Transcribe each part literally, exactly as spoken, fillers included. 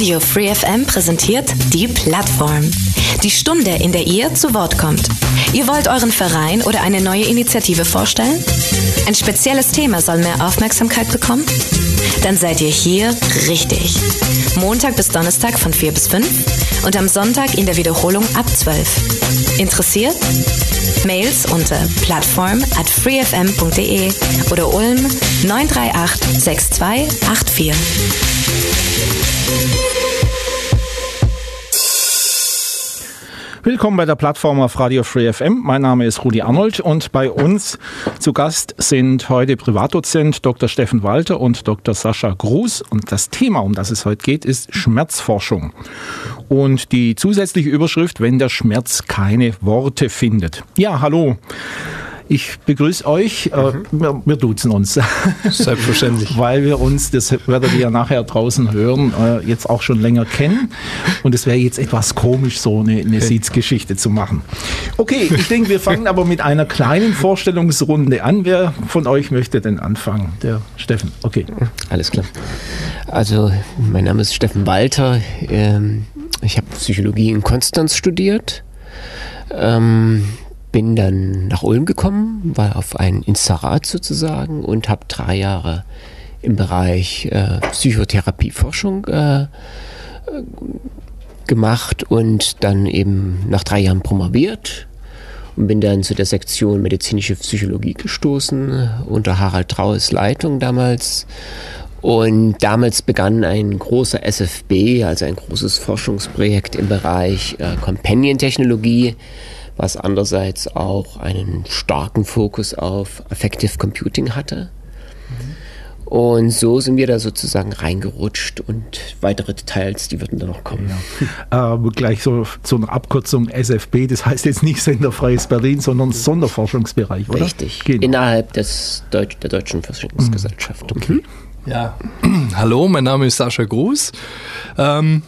Radio Free F M präsentiert die Plattform. Die Stunde, in der ihr zu Wort kommt. Ihr wollt euren Verein oder eine neue Initiative vorstellen? Ein spezielles Thema soll mehr Aufmerksamkeit bekommen? Dann seid ihr hier richtig. Montag bis Donnerstag von vier bis fünf und am Sonntag in der Wiederholung ab zwölf. Interessiert? Mails unter plattform at freefm punkt de oder Ulm neun drei acht sechs zwei acht vier. Willkommen bei der Plattform auf Radio Free F M. Mein Name ist Rudi Arnold und bei uns zu Gast sind heute Privatdozent Doktor Steffen Walter und Doktor Sascha Gruß. Und das Thema, um das es heute geht, ist Schmerzforschung. Und die zusätzliche Überschrift, wenn der Schmerz keine Worte findet. Ja, hallo. Ich begrüße euch, äh, wir, wir duzen uns. Selbstverständlich. Weil wir uns, das werdet ihr ja nachher draußen hören, äh, jetzt auch schon länger kennen. Und es wäre jetzt etwas komisch, so eine, eine okay. Sitzgeschichte zu machen. Okay, ich denke, wir fangen aber mit einer kleinen Vorstellungsrunde an. Wer von euch möchte denn anfangen? Der Steffen, okay. Alles klar. Also, mein Name ist Steffen Walter. Ähm, ich habe Psychologie in Konstanz studiert. Ähm, Bin dann nach Ulm gekommen, war auf ein Inserat sozusagen und habe drei Jahre im Bereich äh, Psychotherapieforschung äh, gemacht und dann eben nach drei Jahren promoviert und bin dann zu der Sektion medizinische Psychologie gestoßen, unter Harald Traues Leitung damals. Und damals begann ein großer S F B, also ein großes Forschungsprojekt im Bereich äh, Companion-Technologie, was andererseits auch einen starken Fokus auf Affective Computing hatte. Mhm. Und so sind wir da sozusagen reingerutscht und weitere Details, die würden da noch kommen. Ja. Äh, gleich so zu einer Abkürzung S F B, das heißt jetzt nicht Senderfreies Berlin, sondern Sonderforschungsbereich, oder? Richtig, genau. Innerhalb des Deutsch, der Deutschen Forschungsgesellschaft. Mhm. Okay. Ja, hallo, mein Name ist Sascha Gruß. Ähm,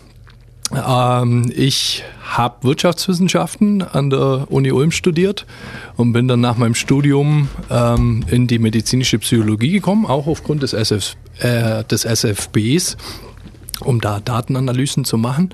ähm, ich habe Wirtschaftswissenschaften an der Uni Ulm studiert und bin dann nach meinem Studium ähm, in die medizinische Psychologie gekommen, auch aufgrund des, S F, äh, des S F Bs, um da Datenanalysen zu machen.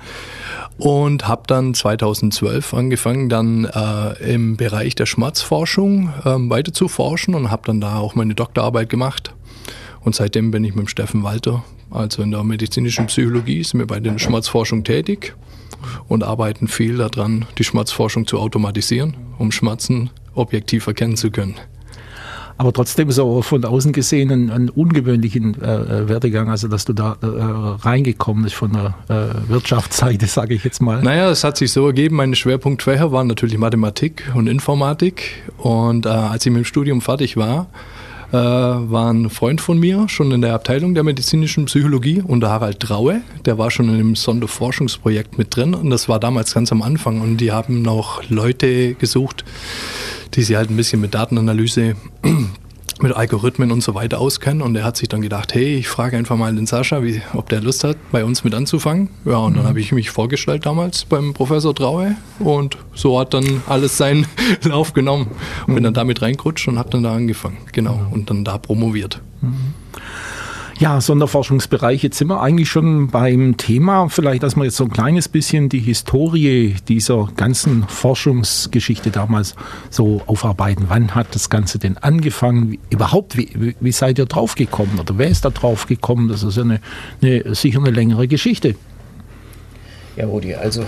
Und habe dann zweitausendzwölf angefangen, dann äh, im Bereich der Schmerzforschung äh, weiter zu forschen und habe dann da auch meine Doktorarbeit gemacht. Und seitdem bin ich mit dem Steffen Walter, also in der medizinischen Psychologie, sind wir bei der Schmerzforschung tätig und arbeiten viel daran, die Schmerzforschung zu automatisieren, um Schmerzen objektiv erkennen zu können. Aber trotzdem so von außen gesehen einen, einen ungewöhnlichen äh, Werdegang, also dass du da äh, reingekommen bist von der äh, Wirtschaftsseite, sage ich jetzt mal. Naja, es hat sich so ergeben, meine Schwerpunktfächer waren natürlich Mathematik und Informatik und äh, als ich mit dem Studium fertig war, Äh, war ein Freund von mir, schon in der Abteilung der medizinischen Psychologie, unter Harald Traue. Der war schon in einem Sonderforschungsprojekt mit drin und das war damals ganz am Anfang. Und die haben noch Leute gesucht, die sich halt ein bisschen mit Datenanalyse, mit Algorithmen und so weiter auskennen. Und er hat sich dann gedacht, hey, ich frage einfach mal den Sascha, wie, ob der Lust hat, bei uns mit anzufangen. Ja, und dann habe ich mich vorgestellt damals beim Professor Traue und so hat dann alles seinen Lauf genommen. Und bin dann damit reingerutscht und habe dann da angefangen. Genau, und dann da promoviert. Ja, Sonderforschungsbereich, jetzt sind wir eigentlich schon beim Thema, vielleicht, dass wir jetzt so ein kleines bisschen die Historie dieser ganzen Forschungsgeschichte damals so aufarbeiten. Wann hat das Ganze denn angefangen? Wie, überhaupt, wie, wie seid ihr draufgekommen oder wer ist da draufgekommen? Das ist ja eine, eine, sicher eine längere Geschichte. Ja, Rudi, also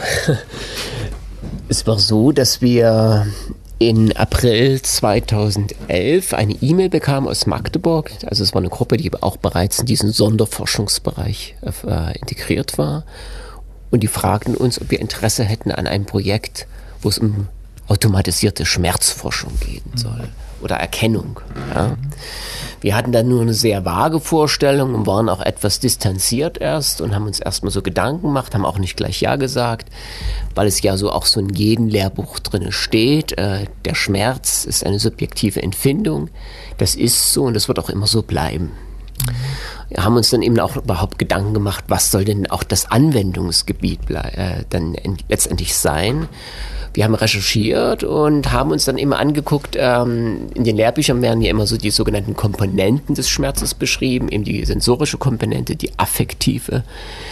es war so, dass wir in April zweitausendelf eine E-Mail bekam aus Magdeburg. Also es war eine Gruppe, die auch bereits in diesen Sonderforschungsbereich äh, integriert war. Und die fragten uns, ob wir Interesse hätten an einem Projekt, wo es um automatisierte Schmerzforschung gehen soll oder Erkennung. Ja. Wir hatten dann nur eine sehr vage Vorstellung und waren auch etwas distanziert erst und haben uns erstmal so Gedanken gemacht, haben auch nicht gleich Ja gesagt, weil es ja so auch so in jedem Lehrbuch drin steht, äh, der Schmerz ist eine subjektive Empfindung. Das ist so und das wird auch immer so bleiben. Wir haben uns dann eben auch überhaupt Gedanken gemacht, was soll denn auch das Anwendungsgebiet ble- äh, dann in, letztendlich sein. Wir haben recherchiert und haben uns dann immer angeguckt, ähm, in den Lehrbüchern werden ja immer so die sogenannten Komponenten des Schmerzes beschrieben, eben die sensorische Komponente, die affektive,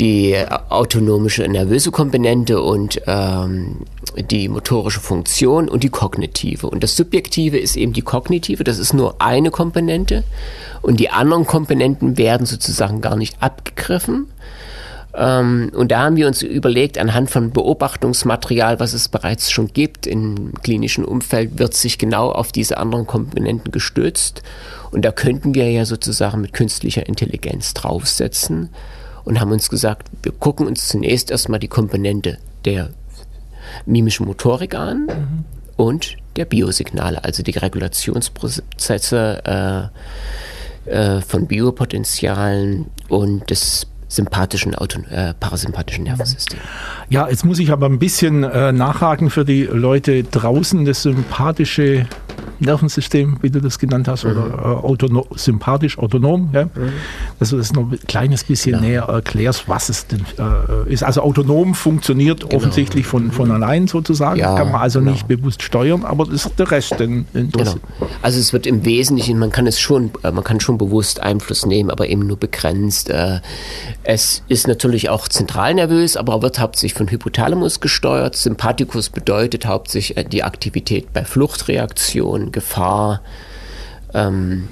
die autonomische nervöse Komponente und ähm, die motorische Funktion und die kognitive. Und das Subjektive ist eben die kognitive, das ist nur eine Komponente und die anderen Komponenten werden sozusagen gar nicht abgegriffen. Ähm, und da haben wir uns überlegt, anhand von Beobachtungsmaterial, was es bereits schon gibt im klinischen Umfeld, wird sich genau auf diese anderen Komponenten gestützt. Und da könnten wir ja sozusagen mit künstlicher Intelligenz draufsetzen und haben uns gesagt, wir gucken uns zunächst erstmal die Komponente der mimischen Motorik an mhm. und der Biosignale, also die Regulationsprozesse äh, äh, von Biopotentialen und des sympathischen, Auto, äh, parasympathischen Nervensystem. Ja, jetzt muss ich aber ein bisschen äh, nachhaken für die Leute draußen. Das sympathische Nervensystem, wie du das genannt hast, mhm. oder äh, autono- sympathisch, autonom, ja? mhm. dass du das noch ein kleines bisschen genau. näher erklärst, was es denn äh, ist. Also autonom funktioniert genau. offensichtlich von, von allein sozusagen, ja, kann man also genau. nicht bewusst steuern, aber das ist der Rest. Den, den genau. Also es wird im Wesentlichen, man kann es schon, man kann schon bewusst Einfluss nehmen, aber eben nur begrenzt. Es ist natürlich auch zentralnervös, aber wird hauptsächlich von Hypothalamus gesteuert. Sympathikus bedeutet hauptsächlich die Aktivität bei Fluchtreaktionen, Gefahr, ähm,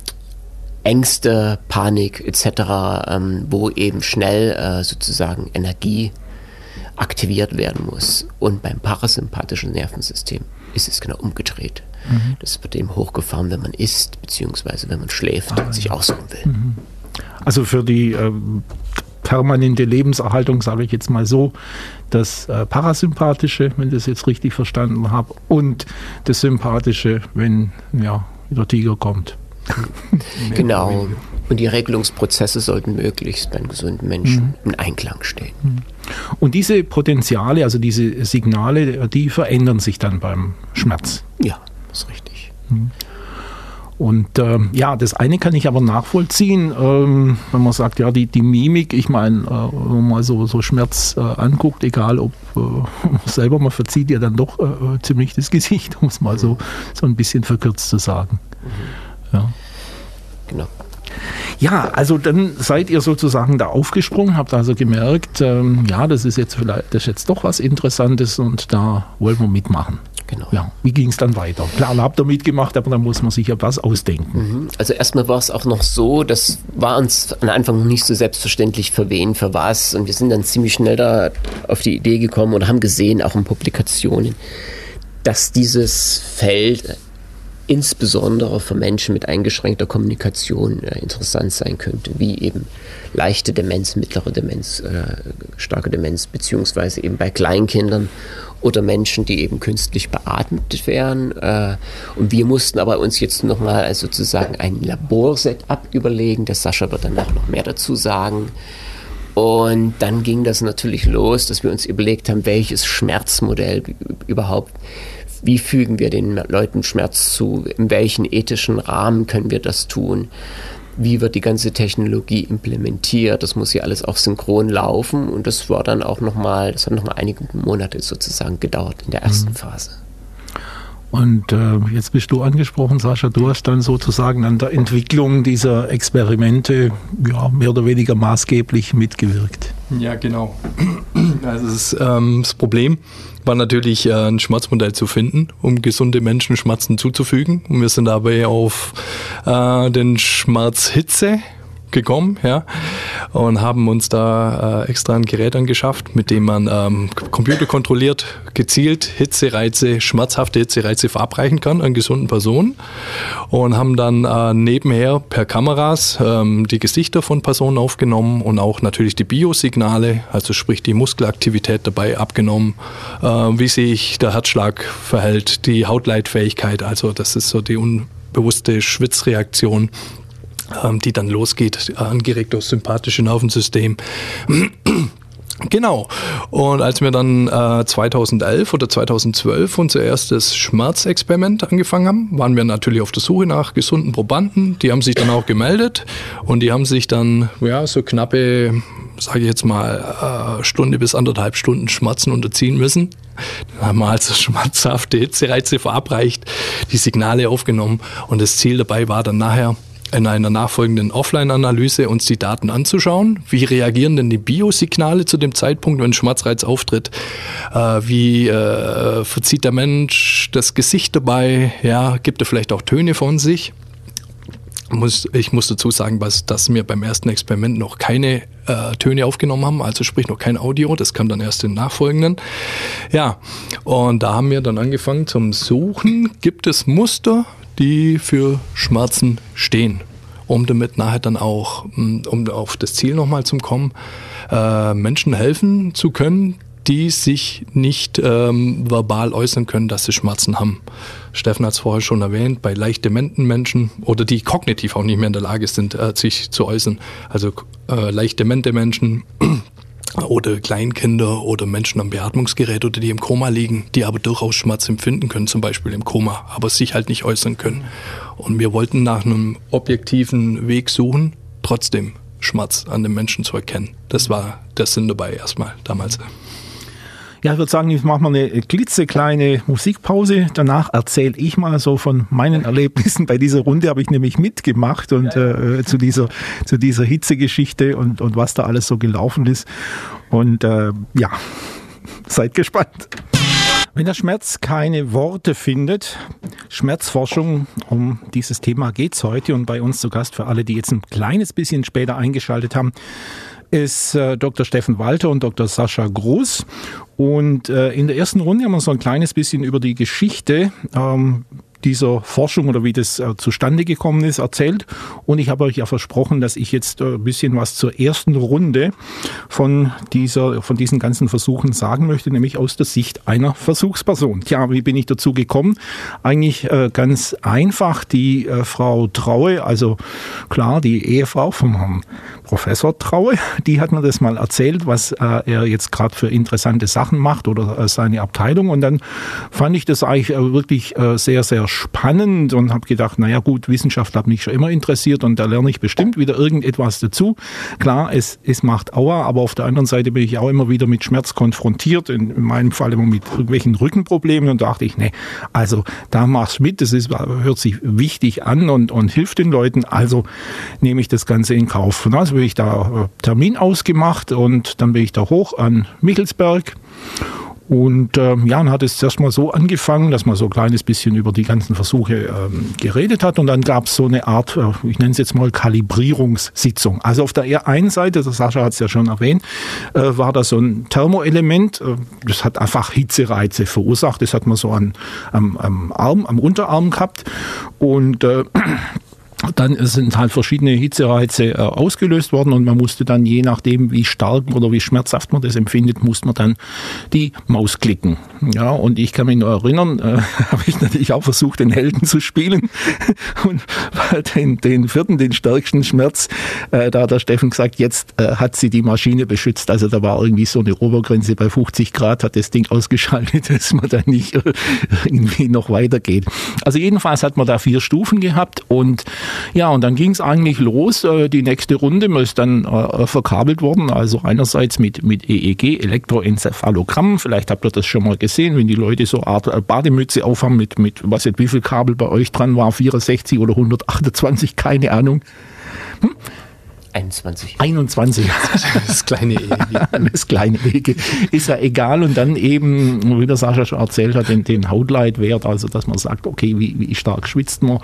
Ängste, Panik et cetera, ähm, wo eben schnell äh, sozusagen Energie aktiviert werden muss. Und beim parasympathischen Nervensystem ist es genau umgedreht. Mhm. Das wird eben hochgefahren, wenn man isst, beziehungsweise wenn man schläft ah, und sich ausruhen will. Mhm. Also für die ähm, permanente Lebenserhaltung, sage ich jetzt mal so, das äh, Parasympathische, wenn ich das jetzt richtig verstanden habe, und das Sympathische, wenn ja, der Tiger kommt. Genau. Und die Regelungsprozesse sollten möglichst beim gesunden Menschen mhm. in Einklang stehen. Und diese Potenziale, also diese Signale, die verändern sich dann beim Schmerz. Ja, das ist richtig. Mhm. Und ähm, ja, das eine kann ich aber nachvollziehen, ähm, wenn man sagt, ja, die, die Mimik, ich meine, äh, wenn man mal so, so Schmerz äh, anguckt, egal ob äh, selber, man verzieht ja dann doch äh, ziemlich das Gesicht, um es mal so, so ein bisschen verkürzt zu sagen. Mhm. Ja. Genau. Ja, also dann seid ihr sozusagen da aufgesprungen, habt also gemerkt, ähm, ja, das ist jetzt vielleicht, das ist jetzt doch was Interessantes und da wollen wir mitmachen. Genau. Ja, wie ging es dann weiter? Klar, da habt ihr mitgemacht, aber dann muss man sich ja was ausdenken. Also erstmal war es auch noch so, das war uns am Anfang noch nicht so selbstverständlich, für wen, für was. Und wir sind dann ziemlich schnell da auf die Idee gekommen und haben gesehen, auch in Publikationen, dass dieses Feld insbesondere für Menschen mit eingeschränkter Kommunikation äh, interessant sein könnte, wie eben leichte Demenz, mittlere Demenz, äh, starke Demenz, beziehungsweise eben bei Kleinkindern oder Menschen, die eben künstlich beatmet werden. Äh, und wir mussten aber uns jetzt nochmal also sozusagen ein Laborsetup überlegen. Der Sascha wird danach noch mehr dazu sagen. Und dann ging das natürlich los, dass wir uns überlegt haben, welches Schmerzmodell überhaupt, wie fügen wir den Leuten Schmerz zu, in welchen ethischen Rahmen können wir das tun, wie wird die ganze Technologie implementiert, das muss ja alles auch synchron laufen und das war dann auch nochmal, das hat nochmal einige Monate sozusagen gedauert in der ersten mhm. Phase. Und äh, jetzt bist du angesprochen, Sascha, du hast dann sozusagen an der Entwicklung dieser Experimente ja, mehr oder weniger maßgeblich mitgewirkt. Ja, genau. Also das, ähm, das Problem war natürlich, äh, ein Schmerzmodell zu finden, um gesunde Menschen Schmerzen zuzufügen. Und wir sind dabei auf äh, den Schmerz Hitze gekommen, ja, und haben uns da äh, extra ein Gerät angeschafft, mit dem man ähm, computerkontrolliert, gezielt Hitzereize, schmerzhafte Hitzereize verabreichen kann an gesunden Personen und haben dann äh, nebenher per Kameras ähm, die Gesichter von Personen aufgenommen und auch natürlich die Biosignale, also sprich die Muskelaktivität dabei abgenommen, äh, wie sich der Herzschlag verhält, die Hautleitfähigkeit, also das ist so die unbewusste Schwitzreaktion, die dann losgeht, angeregt durch das sympathische Nervensystem. Genau. Und als wir dann äh, zweitausendelf oder zweitausendzwölf unser erstes Schmerzexperiment angefangen haben, waren wir natürlich auf der Suche nach gesunden Probanden. Die haben sich dann auch gemeldet und die haben sich dann ja so knappe, sage ich jetzt mal, äh, Stunde bis anderthalb Stunden Schmerzen unterziehen müssen. Dann haben wir also schmerzhafte Hitzereize verabreicht, die Signale aufgenommen und das Ziel dabei war dann nachher, in einer nachfolgenden Offline-Analyse uns die Daten anzuschauen. Wie reagieren denn die Biosignale zu dem Zeitpunkt, wenn Schmerzreiz auftritt? Äh, wie äh, verzieht der Mensch das Gesicht dabei? Ja, gibt er vielleicht auch Töne von sich? Muss, ich muss dazu sagen, dass, dass wir beim ersten Experiment noch keine äh, Töne aufgenommen haben, also sprich noch kein Audio, das kam dann erst im nachfolgenden. Ja, und da haben wir dann angefangen zum Suchen, gibt es Muster, die für Schmerzen stehen, um damit nachher dann auch, um auf das Ziel nochmal zu kommen, äh, Menschen helfen zu können, die sich nicht ähm, verbal äußern können, dass sie Schmerzen haben. Steffen hat es vorher schon erwähnt, bei leicht dementen Menschen oder die kognitiv auch nicht mehr in der Lage sind, äh, sich zu äußern. Also äh, leicht demente Menschen oder Kleinkinder oder Menschen am Beatmungsgerät oder die im Koma liegen, die aber durchaus Schmerz empfinden können, zum Beispiel im Koma, aber sich halt nicht äußern können. Und wir wollten nach einem objektiven Weg suchen, trotzdem Schmerz an den Menschen zu erkennen. Das war der Sinn dabei erstmal damals. Ja, ich würde sagen, jetzt machen wir eine klitzekleine Musikpause. Danach erzähle ich mal so von meinen Erlebnissen. Bei dieser Runde habe ich nämlich mitgemacht und äh, zu dieser zu dieser Hitzegeschichte und und was da alles so gelaufen ist. Und äh, ja, seid gespannt. Wenn der Schmerz keine Worte findet, Schmerzforschung, um dieses Thema geht's heute. Und bei uns zu Gast, für alle, die jetzt ein kleines bisschen später eingeschaltet haben, ist äh, Doktor Steffen Walter und Doktor Sascha Gruß. Und äh, in der ersten Runde haben wir so ein kleines bisschen über die Geschichte ähm, dieser Forschung oder wie das äh, zustande gekommen ist, erzählt. Und ich habe euch ja versprochen, dass ich jetzt äh, ein bisschen was zur ersten Runde von dieser, von diesen ganzen Versuchen sagen möchte, nämlich aus der Sicht einer Versuchsperson. Tja, wie bin ich dazu gekommen? Eigentlich äh, ganz einfach. Die äh, Frau Traue, also klar, die Ehefrau vom Herrn Professor Traue, die hat mir das mal erzählt, was äh, er jetzt gerade für interessante Sachen macht oder äh, seine Abteilung. Und dann fand ich das eigentlich äh, wirklich äh, sehr, sehr spannend und habe gedacht, naja gut, Wissenschaft hat mich schon immer interessiert und da lerne ich bestimmt wieder irgendetwas dazu. Klar, es, es macht Aua, aber auf der anderen Seite bin ich auch immer wieder mit Schmerz konfrontiert, in, in meinem Fall immer mit irgendwelchen Rückenproblemen und dachte ich, nee, also da mach's mit, das ist, hört sich wichtig an und, und hilft den Leuten, also nehme ich das Ganze in Kauf. Und also bin ich da Termin ausgemacht und dann bin ich da hoch an Michelsberg. Und ähm, ja, dann hat es zuerst mal so angefangen, dass man so ein kleines bisschen über die ganzen Versuche ähm, geredet hat. Und dann gab es so eine Art, äh, ich nenne es jetzt mal Kalibrierungssitzung. Also auf der einen Seite, der Sascha hat es ja schon erwähnt, äh, war da so ein Thermoelement. Äh, das hat einfach Hitzereize verursacht. Das hat man so an, am, am Arm, am Unterarm gehabt. Und äh, dann sind halt verschiedene Hitzereize äh, ausgelöst worden und man musste dann, je nachdem wie stark oder wie schmerzhaft man das empfindet, musste man dann die Maus klicken. Ja, und ich kann mich nur erinnern, äh, habe ich natürlich auch versucht, den Helden zu spielen und den, den vierten, den stärksten Schmerz, äh, da hat der Steffen gesagt, jetzt äh, hat sie die Maschine beschützt. Also da war irgendwie so eine Obergrenze bei fünfzig Grad, hat das Ding ausgeschaltet, dass man da nicht äh, irgendwie noch weitergeht. Also jedenfalls hat man da vier Stufen gehabt und ja, und dann ging es eigentlich los. Die nächste Runde ist dann äh, verkabelt worden. Also einerseits mit, mit E E G, Elektroenzephalogramm. Vielleicht habt ihr das schon mal gesehen, wenn die Leute so eine Art Bademütze aufhaben mit, mit was jetzt, wie viel Kabel bei euch dran war, vierundsechzig oder hundertachtundzwanzig, keine Ahnung. Hm? einundzwanzig. einundzwanzig. Das kleine E E G. Das kleine E E G. Ist ja egal. Und dann eben, wie der Sascha schon erzählt hat, den, den Hautleitwert, also dass man sagt, okay, wie, wie stark schwitzt man.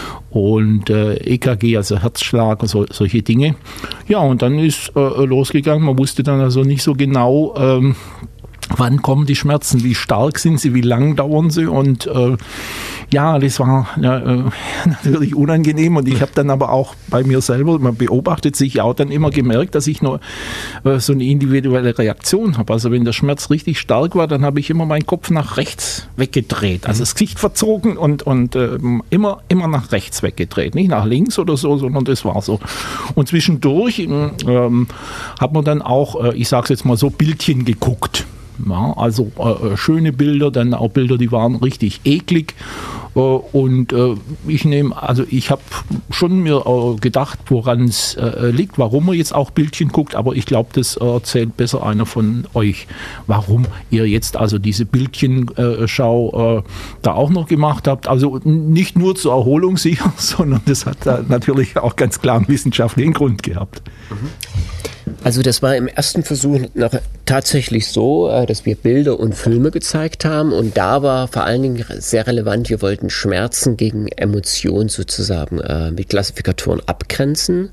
Und äh, E K G, also Herzschlag und so, solche Dinge. Ja, und dann ist äh, losgegangen. Man wusste dann also nicht so genau, ähm, wann kommen die Schmerzen, wie stark sind sie, wie lang dauern sie und äh, ja, das war ja, äh, natürlich unangenehm und ich habe dann aber auch bei mir selber, man beobachtet sich auch dann immer gemerkt, dass ich nur äh, so eine individuelle Reaktion habe. Also wenn der Schmerz richtig stark war, dann habe ich immer meinen Kopf nach rechts weggedreht, also das Gesicht verzogen und, und äh, immer, immer nach rechts weggedreht, nicht nach links oder so, sondern das war so. Und zwischendurch ähm, hat man dann auch, äh, ich sage es jetzt mal so, Bildchen geguckt. Ja, also äh, schöne Bilder, dann auch Bilder, die waren richtig eklig Und ich nehme, also ich habe schon mir gedacht, woran es liegt, warum man jetzt auch Bildchen guckt, aber ich glaube, das erzählt besser einer von euch, warum ihr jetzt also diese Bildchenschau da auch noch gemacht habt. Also nicht nur zur Erholung sicher, sondern das hat da natürlich auch ganz klar einen wissenschaftlichen Grund gehabt. Also das war im ersten Versuch noch tatsächlich so, dass wir Bilder und Filme gezeigt haben und da war vor allen Dingen sehr relevant, wir wollten Schmerzen gegen Emotionen sozusagen äh, mit Klassifikatoren abgrenzen.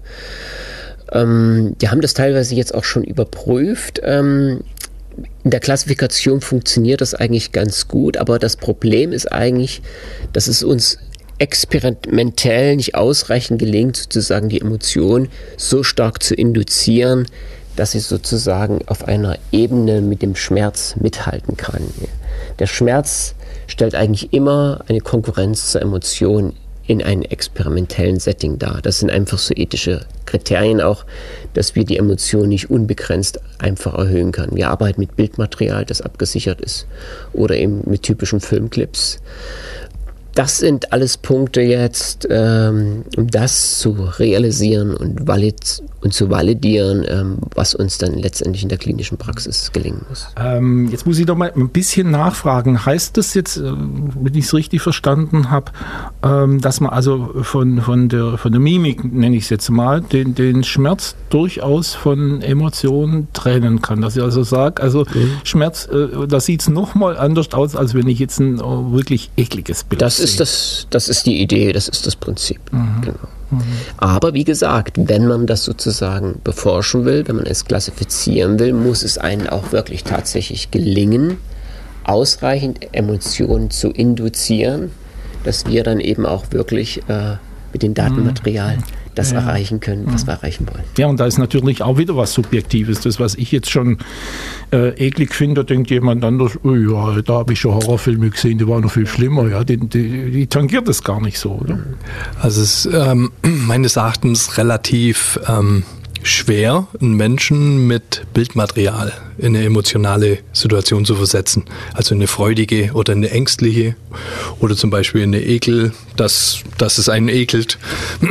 Ähm, die haben das teilweise jetzt auch schon überprüft. Ähm, in der Klassifikation funktioniert das eigentlich ganz gut, aber das Problem ist eigentlich, dass es uns experimentell nicht ausreichend gelingt, sozusagen die Emotion so stark zu induzieren, dass sie sozusagen auf einer Ebene mit dem Schmerz mithalten kann. Der Schmerz stellt eigentlich immer eine Konkurrenz zur Emotion in einem experimentellen Setting dar. Das sind einfach so ethische Kriterien auch, dass wir die Emotion nicht unbegrenzt einfach erhöhen können. Wir arbeiten mit Bildmaterial, das abgesichert ist, oder eben mit typischen Filmclips. Das sind alles Punkte jetzt, ähm, um das zu realisieren und, valid- und zu validieren, ähm, was uns dann letztendlich in der klinischen Praxis gelingen muss. Ähm, jetzt muss ich doch mal ein bisschen nachfragen. Heißt das jetzt, äh, wenn ich es richtig verstanden habe, ähm, dass man also von, von, der, von der Mimik, nenne ich es jetzt mal, den, den Schmerz durchaus von Emotionen trennen kann? Dass ich also sage, also mhm. Schmerz, äh, da sieht es nochmal anders aus, als wenn ich jetzt ein äh, wirklich ekliges Bild das sehe. Ist das, das ist die Idee, das ist das Prinzip. Mhm. Genau. Mhm. Aber wie gesagt, wenn man das sozusagen beforschen will, wenn man es klassifizieren will, muss es einem auch wirklich tatsächlich gelingen, ausreichend Emotionen zu induzieren, dass wir dann eben auch wirklich äh, mit dem Datenmaterial mhm. das ja. erreichen können, was wir erreichen wollen. Ja, und da ist natürlich auch wieder was Subjektives. Das, was ich jetzt schon äh, eklig finde, da denkt jemand anders, oh ja, da habe ich schon Horrorfilme gesehen, die waren noch viel schlimmer. Ja, die, die, die tangiert das gar nicht so, oder? Also es ist ähm, meines Erachtens relativ ähm, schwer, einen Menschen mit Bildmaterial in eine emotionale Situation zu versetzen. Also in eine freudige oder eine ängstliche oder zum Beispiel in eine Ekel, dass, dass es einen ekelt.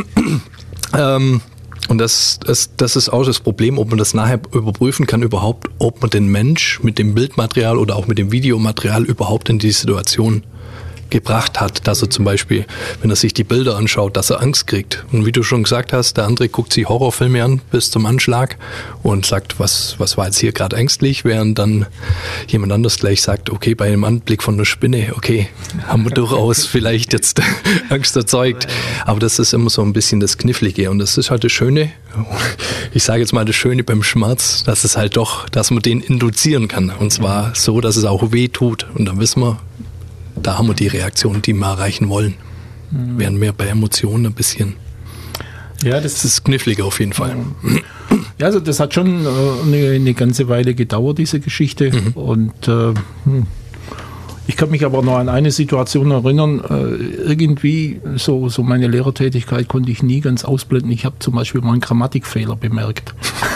Ähm, und das, das, das ist auch das Problem, ob man das nachher überprüfen kann überhaupt, ob man den Mensch mit dem Bildmaterial oder auch mit dem Videomaterial überhaupt in die Situation gebracht hat, dass er zum Beispiel, wenn er sich die Bilder anschaut, dass er Angst kriegt. Und wie du schon gesagt hast, der andere guckt sich Horrorfilme an bis zum Anschlag und sagt, was, was war jetzt hier gerade ängstlich, während dann jemand anders gleich sagt, okay, bei einem Anblick von einer Spinne, okay, haben wir durchaus vielleicht jetzt Angst erzeugt. Aber das ist immer so ein bisschen das Knifflige und das ist halt das Schöne, ich sage jetzt mal das Schöne beim Schmerz, dass es halt doch, dass man den induzieren kann. Und zwar so, dass es auch weh tut. Und dann wissen wir, da haben wir die Reaktion, die wir erreichen wollen. Mhm. Während wir bei Emotionen ein bisschen. Ja, das, das ist kniffliger auf jeden Fall. Ja, also das hat schon äh, eine, eine ganze Weile gedauert, diese Geschichte. Mhm. Und äh, ich kann mich aber noch an eine Situation erinnern. Äh, irgendwie, so, so meine Lehrertätigkeit konnte ich nie ganz ausblenden. Ich habe zum Beispiel mal einen Grammatikfehler bemerkt.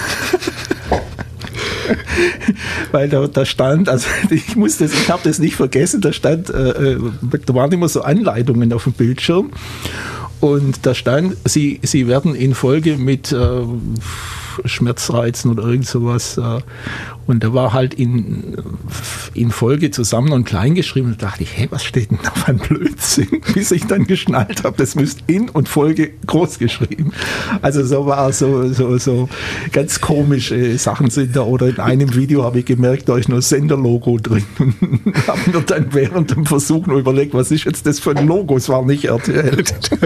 Weil da, da stand, also ich muss das, ich habe das nicht vergessen, da stand, äh, da waren immer so Anleitungen auf dem Bildschirm und da stand, sie, sie werden in Folge mit äh, Schmerzreizen oder irgend sowas äh, und da war halt in, in Folge zusammen und klein geschrieben und da dachte ich, hey, was steht denn da für ein Blödsinn? Bis ich dann geschnallt habe, das müsste in und Folge groß geschrieben. Also so war so, so, so ganz komische Sachen sind da oder in einem Video habe ich gemerkt, da ist noch Senderlogo drin und habe mir dann während dem Versuch nur überlegt, was ist jetzt das für ein Logo? Es war nicht R T L.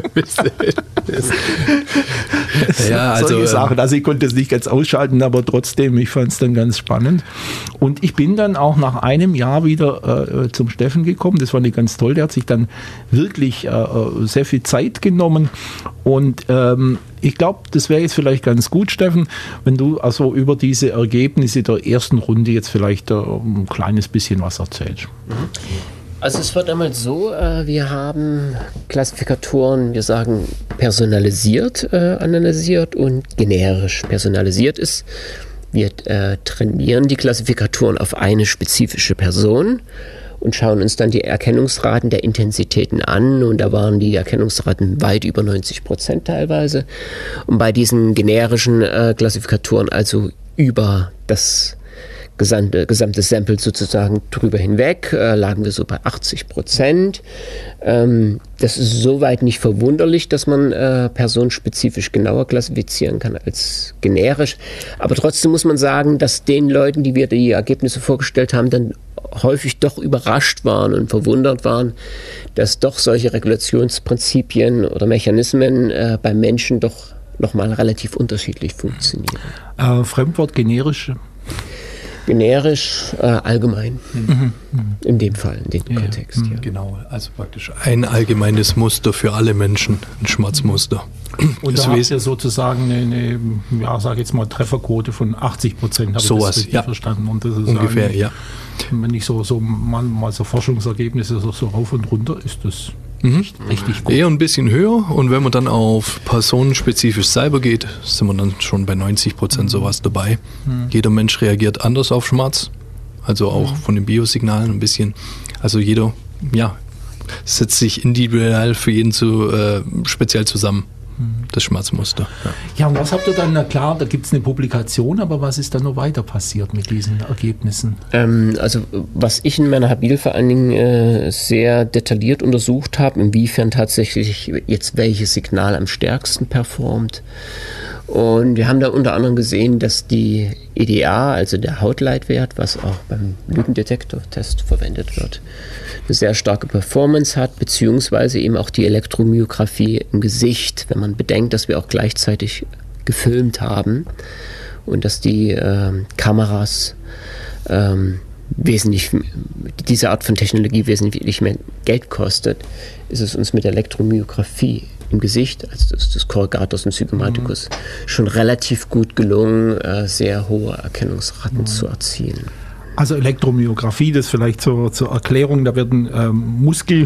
Ja, also, solche Sachen. Also ich konnte es nicht ganz ausschalten, aber trotzdem, ich fand es dann ganz spannend. Und ich bin dann auch nach einem Jahr wieder äh, zum Steffen gekommen. Das war nicht ganz toll. Der hat sich dann wirklich äh, sehr viel Zeit genommen. Und ähm, ich glaube, das wäre jetzt vielleicht ganz gut, Steffen, wenn du also über diese Ergebnisse der ersten Runde jetzt vielleicht äh, ein kleines bisschen was erzählst. Also es wird einmal so, äh, wir haben Klassifikatoren, wir sagen personalisiert äh, analysiert und generisch personalisiert ist. Wir äh, trainieren die Klassifikatoren auf eine spezifische Person und schauen uns dann die Erkennungsraten der Intensitäten an. Und da waren die Erkennungsraten weit über neunzig Prozent teilweise. Und bei diesen generischen äh, Klassifikatoren, also über das gesamte, gesamte Sample sozusagen drüber hinweg, äh, lagen wir so bei achtzig Prozent. Ähm, das ist soweit nicht verwunderlich, dass man äh, personenspezifisch genauer klassifizieren kann als generisch. Aber trotzdem muss man sagen, dass den Leuten, die wir die Ergebnisse vorgestellt haben, dann häufig doch überrascht waren und verwundert waren, dass doch solche Regulationsprinzipien oder Mechanismen äh, beim Menschen doch nochmal relativ unterschiedlich funktionieren. Äh, Fremdwort generisch? Generisch, äh, allgemein. Mhm. In dem Fall, in dem ja, Kontext. Ja. Genau, also praktisch ein allgemeines Muster für alle Menschen, ein Schmerzmuster. Und da habt ihr sozusagen eine, eine ja, sag jetzt mal, Trefferquote von achtzig Prozent, habe ich Sowas, das richtig ja. verstanden. Und das ist ungefähr, ja. Wenn ich so, so manchmal so Forschungsergebnisse so, so rauf und runter, ist das mhm. richtig gut. Eher ein bisschen höher, und wenn man dann auf personenspezifisch selber geht, sind wir dann schon bei neunzig Prozent sowas dabei. Mhm. Jeder Mensch reagiert anders auf Schmerz, also auch mhm. von den Biosignalen ein bisschen. Also jeder, ja, setzt sich individuell für jeden zu, äh, speziell zusammen. Das Schmerzmuster. Ja. ja, und was habt ihr dann? Na klar, da gibt es eine Publikation, aber was ist dann noch weiter passiert mit diesen Ergebnissen? Ähm, also was ich in meiner Habil vor allen Dingen äh, sehr detailliert untersucht habe, inwiefern tatsächlich jetzt welches Signal am stärksten performt. Und wir haben da unter anderem gesehen, dass die E D A, also der Hautleitwert, was auch beim Lügendetektor-Test verwendet wird, eine sehr starke Performance hat, beziehungsweise eben auch die Elektromyographie im Gesicht, wenn man bedenkt, dass wir auch gleichzeitig gefilmt haben und dass die äh, Kameras ähm, wesentlich, diese Art von Technologie wesentlich mehr Geld kostet, ist es uns mit der Elektromyographie im Gesicht, also des, des Corrugators und Zygomaticus, mhm. schon relativ gut gelungen, äh, sehr hohe Erkennungsraten mhm. zu erzielen. Also Elektromyographie, das vielleicht zur, zur Erklärung, da werden ähm,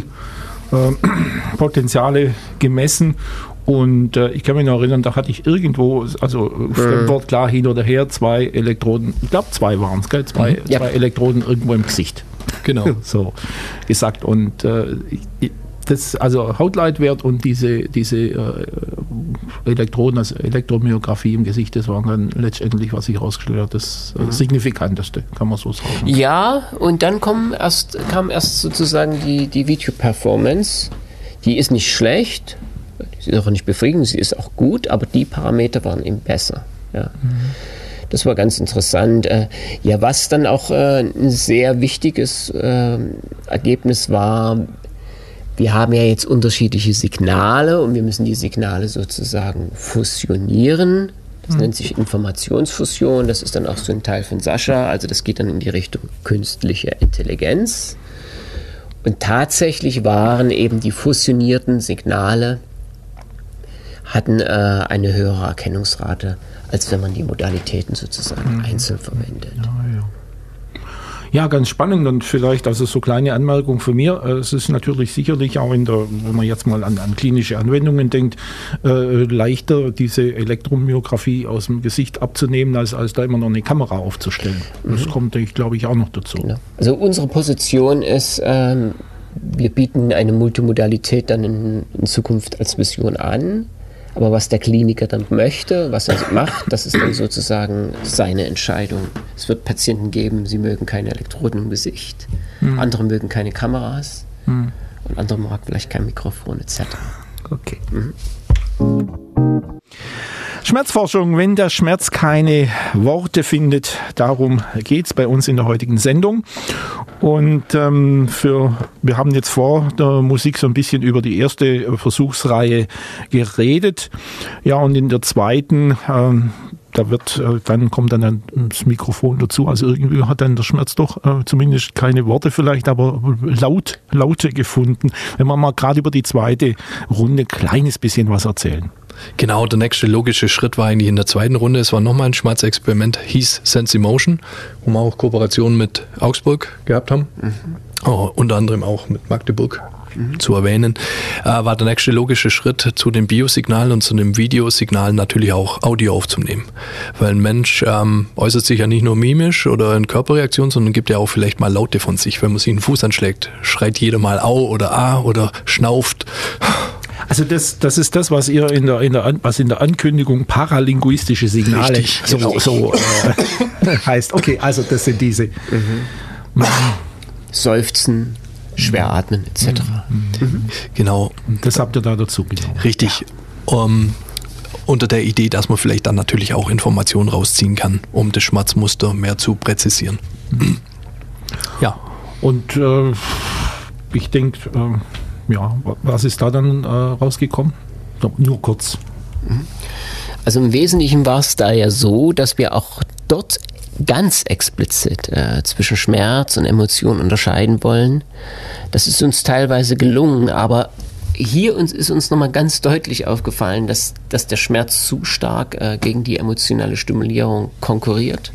Muskelpotenziale äh, gemessen. Und äh, ich kann mich noch erinnern, da hatte ich irgendwo, also mhm. Fremdwort klar hin oder her, zwei Elektroden, ich glaube zwei waren es, gell? Zwei, mhm. ja. zwei Elektroden irgendwo im Gesicht. Genau. So gesagt. Und äh, ich, das, also Hautleitwert und diese, diese äh, Elektroden, also Elektromyographie im Gesicht, das war dann letztendlich, was ich rausgestellt habe, das äh, Signifikanteste, kann man so sagen. Ja, und dann kommen erst, kam erst sozusagen die, die Video-Performance. Die ist nicht schlecht, sie ist auch nicht befriedigend, sie ist auch gut, aber die Parameter waren eben besser. Ja. Mhm. Das war ganz interessant. Ja, was dann auch ein sehr wichtiges Ergebnis war, wir haben ja jetzt unterschiedliche Signale und wir müssen die Signale sozusagen fusionieren. Das mhm. nennt sich Informationsfusion. Das ist dann auch so ein Teil von Sascha. Also das geht dann in die Richtung künstliche Intelligenz. Und tatsächlich waren eben die fusionierten Signale, hatten äh, eine höhere Erkennungsrate, als wenn man die Modalitäten sozusagen mhm. einzeln verwendet. Ja, ja. Ja, ganz spannend, und vielleicht, also so kleine Anmerkung von mir, äh, es ist natürlich sicherlich auch in der, wenn man jetzt mal an, an klinische Anwendungen denkt, äh, leichter diese Elektromyographie aus dem Gesicht abzunehmen, als, als da immer noch eine Kamera aufzustellen. Mhm. Das kommt, ich glaube ich, auch noch dazu. Genau. Also unsere Position ist, ähm, wir bieten eine Multimodalität dann in, in Zukunft als Vision an. Aber was der Kliniker dann möchte, was er macht, das ist dann sozusagen seine Entscheidung. Es wird Patienten geben, sie mögen keine Elektroden im Gesicht, hm. andere mögen keine Kameras hm. und andere mag vielleicht kein Mikrofon et cetera. Okay. Mhm. Schmerzforschung, wenn der Schmerz keine Worte findet, darum geht es bei uns in der heutigen Sendung. Und ähm, für, wir haben jetzt vor der Musik so ein bisschen über die erste Versuchsreihe geredet. Ja, und in der zweiten, ähm, da wird, äh, dann kommt dann das Mikrofon dazu. Also irgendwie hat dann der Schmerz doch äh, zumindest keine Worte vielleicht, aber laut, Laute gefunden. Wenn wir mal gerade über die zweite Runde ein kleines bisschen was erzählen. Genau, der nächste logische Schritt war eigentlich in der zweiten Runde. Es war nochmal ein Schmerzexperiment, hieß Sense Emotion, wo wir auch Kooperationen mit Augsburg gehabt haben. Mhm. Oh, unter anderem auch mit Magdeburg mhm. zu erwähnen, äh, war der nächste logische Schritt zu den Biosignalen und zu den Videosignalen natürlich auch Audio aufzunehmen. Weil ein Mensch ähm, äußert sich ja nicht nur mimisch oder in Körperreaktion, sondern gibt ja auch vielleicht mal Laute von sich. Wenn man sich einen Fuß anschlägt, schreit jeder mal Au oder A oder schnauft. Also das, das ist das, was ihr in der, in der, was in der Ankündigung paralinguistische Signale Richtig, so, richtig. so äh, heißt. Okay, also das sind diese. Mhm. Seufzen, schwer atmen et cetera. Mhm. Genau. Das habt ihr da dazu genommen. Richtig. Um, unter der Idee, dass man vielleicht dann natürlich auch Informationen rausziehen kann, um das Schmerzmuster mehr zu präzisieren. Mhm. Ja. Und äh, ich denke, äh, ja, was ist da dann äh, rausgekommen? So, nur kurz. Also im Wesentlichen war es da ja so, dass wir auch dort ganz explizit äh, zwischen Schmerz und Emotion unterscheiden wollen. Das ist uns teilweise gelungen, aber hier uns, ist uns nochmal ganz deutlich aufgefallen, dass, dass der Schmerz zu stark äh, gegen die emotionale Stimulierung konkurriert.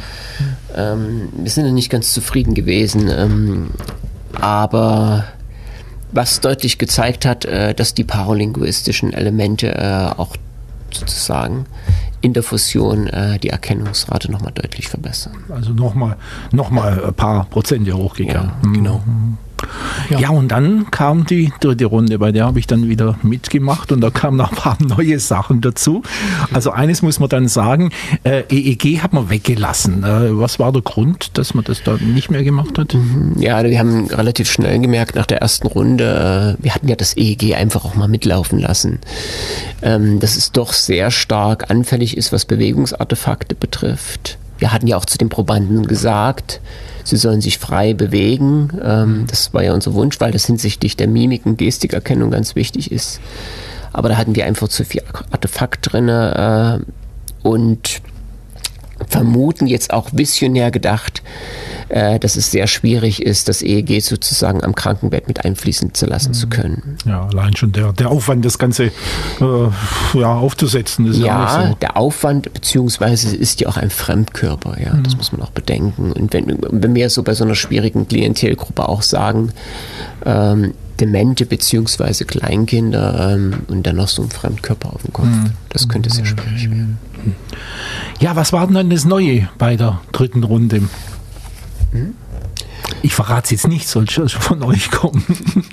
Ähm, wir sind ja nicht ganz zufrieden gewesen, ähm, aber was deutlich gezeigt hat, äh, dass die paralinguistischen Elemente äh, auch sozusagen in der Fusion äh, die Erkennungsrate nochmal deutlich verbessern. Also nochmal noch mal ein paar Prozente hochgegangen. Ja, genau. Ja. ja, und dann kam die dritte Runde, bei der habe ich dann wieder mitgemacht und da kamen noch ein paar neue Sachen dazu. Also eines muss man dann sagen, äh, E E G hat man weggelassen. Äh, was war der Grund, dass man das da nicht mehr gemacht hat? Ja, wir haben relativ schnell gemerkt nach der ersten Runde, äh, wir hatten ja das E E G einfach auch mal mitlaufen lassen, ähm, dass es doch sehr stark anfällig ist, was Bewegungsartefakte betrifft. Wir hatten ja auch zu den Probanden gesagt, sie sollen sich frei bewegen. Ähm, das war ja unser Wunsch, weil das hinsichtlich der Mimik- und Gestikerkennung ganz wichtig ist. Aber da hatten wir einfach zu viel Artefakt drin äh, und vermuten jetzt auch visionär gedacht, äh, dass es sehr schwierig ist, das E E G sozusagen am Krankenbett mit einfließen zu lassen mhm. zu können. Ja, allein schon der, der Aufwand, das Ganze äh, ja, aufzusetzen, ist ja, ja auch nicht so. Der Aufwand, beziehungsweise ist ja auch ein Fremdkörper, ja, mhm. das muss man auch bedenken. Und wenn, wenn wir so bei so einer schwierigen Klientelgruppe auch sagen, ähm, Demente beziehungsweise Kleinkinder ähm, und dann noch so ein Fremdkörper auf dem Kopf, mhm. das könnte sehr schwierig werden. Ja, was war denn dann das Neue bei der dritten Runde? Mhm. Ich verrate es jetzt nicht, soll schon von euch kommen.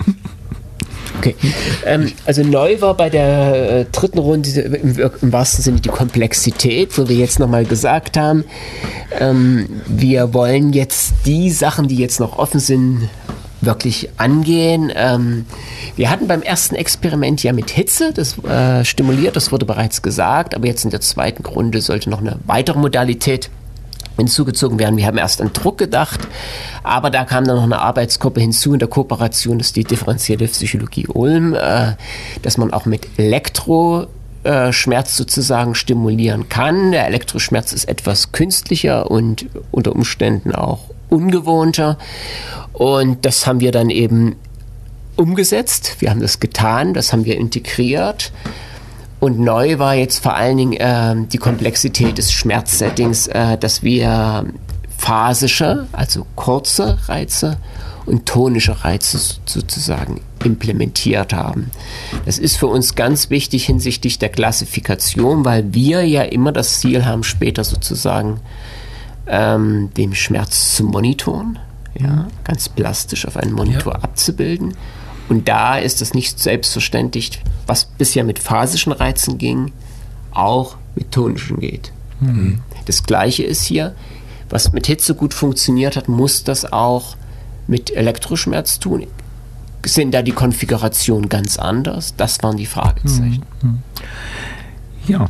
Okay, ähm, also neu war bei der äh, dritten Runde im, im wahrsten Sinne die Komplexität, wo wir jetzt nochmal gesagt haben, ähm, wir wollen jetzt die Sachen, die jetzt noch offen sind, wirklich angehen. Ähm, wir hatten beim ersten Experiment ja mit Hitze, das äh, stimuliert, das wurde bereits gesagt, aber jetzt in der zweiten Runde sollte noch eine weitere Modalität hinzugezogen werden. Wir haben erst an Druck gedacht, aber da kam dann noch eine Arbeitsgruppe hinzu in der Kooperation, das ist die differenzierte Psychologie Ulm, äh, dass man auch mit Elektroschmerz sozusagen stimulieren kann. Der Elektroschmerz ist etwas künstlicher und unter Umständen auch ungewohnter. Und das haben wir dann eben umgesetzt. Wir haben das getan, das haben wir integriert. Und neu war jetzt vor allen Dingen äh, die Komplexität des Schmerzsettings, äh, dass wir phasische, also kurze Reize und tonische Reize sozusagen implementiert haben. Das ist für uns ganz wichtig hinsichtlich der Klassifikation, weil wir ja immer das Ziel haben, später sozusagen ähm, den Schmerz zu monitoren, ja, ganz plastisch auf einen Monitor ja. abzubilden. Und da ist es nicht selbstverständlich, was bisher mit phasischen Reizen ging, auch mit tonischen geht. Mhm. Das Gleiche ist hier, was mit Hitze gut funktioniert hat, muss das auch mit Elektroschmerz tun. Sind da die Konfigurationen ganz anders? Das waren die Fragezeichen. Mhm. Ja.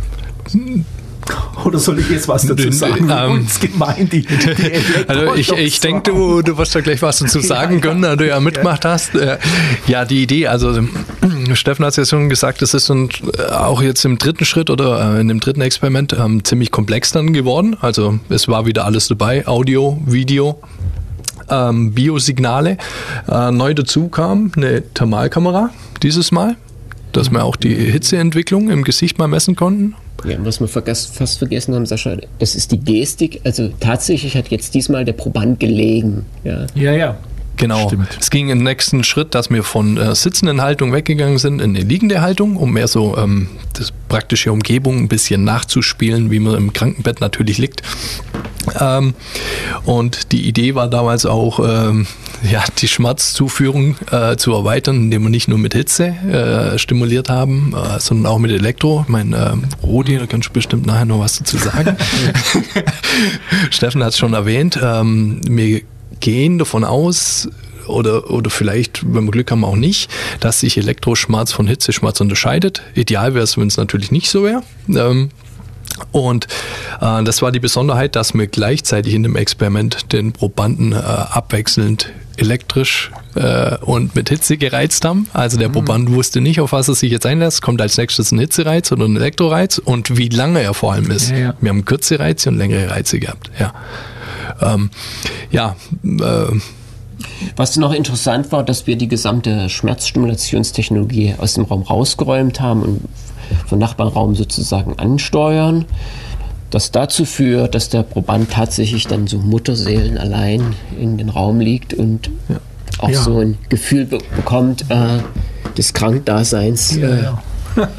Oder soll ich jetzt was dazu sagen? Ähm, uns gemeint, die, die also ich, ich denke, du, du wirst da gleich was dazu sagen können, da du ja mitgemacht hast. Ja, die Idee, also Steffen hat es ja schon gesagt, das ist und auch jetzt im dritten Schritt oder in dem dritten Experiment ähm, ziemlich komplex dann geworden. Also es war wieder alles dabei, Audio, Video, ähm, Biosignale. Äh, neu dazu kam eine Thermalkamera dieses Mal, dass wir auch die Hitzeentwicklung im Gesicht mal messen konnten. Ja, und was wir verges- fast vergessen haben, Sascha, das ist die Gestik. Also tatsächlich hat jetzt diesmal der Proband gelegen. Ja, ja. ja. Genau. Stimmt. Es ging im nächsten Schritt, dass wir von äh, sitzenden Haltung weggegangen sind in eine liegende Haltung, um mehr so ähm, das praktische Umgebung ein bisschen nachzuspielen, wie man im Krankenbett natürlich liegt. Ähm, und die Idee war damals auch, ähm, ja, die Schmerzzuführung äh, zu erweitern, indem wir nicht nur mit Hitze äh, stimuliert haben, äh, sondern auch mit Elektro. Ich meine, äh, Rudi, da kannst du bestimmt nachher noch was dazu sagen. Steffen hat es schon erwähnt. Ähm, wir gehen davon aus, oder, oder vielleicht, wenn wir Glück haben, auch nicht, dass sich Elektroschmerz von Hitzeschmerz unterscheidet. Ideal wäre es, wenn es natürlich nicht so wäre. Ähm, Und äh, das war die Besonderheit, dass wir gleichzeitig in dem Experiment den Probanden äh, abwechselnd elektrisch äh, und mit Hitze gereizt haben. Also der mhm. Proband wusste nicht, auf was er sich jetzt einlässt. Kommt als nächstes ein Hitzereiz oder ein Elektroreiz und wie lange er vor allem ist. Ja, ja. Wir haben kürze Reize und längere Reize gehabt. Ja, ähm, ja äh, was noch interessant war, dass wir die gesamte Schmerzstimulationstechnologie aus dem Raum rausgeräumt haben und vom Nachbarraum sozusagen ansteuern, das dazu führt, dass der Proband tatsächlich dann so Mutterseelen allein in den Raum liegt und ja. auch ja. so ein Gefühl be- bekommt äh, des Krankdaseins. Ja, äh, ja.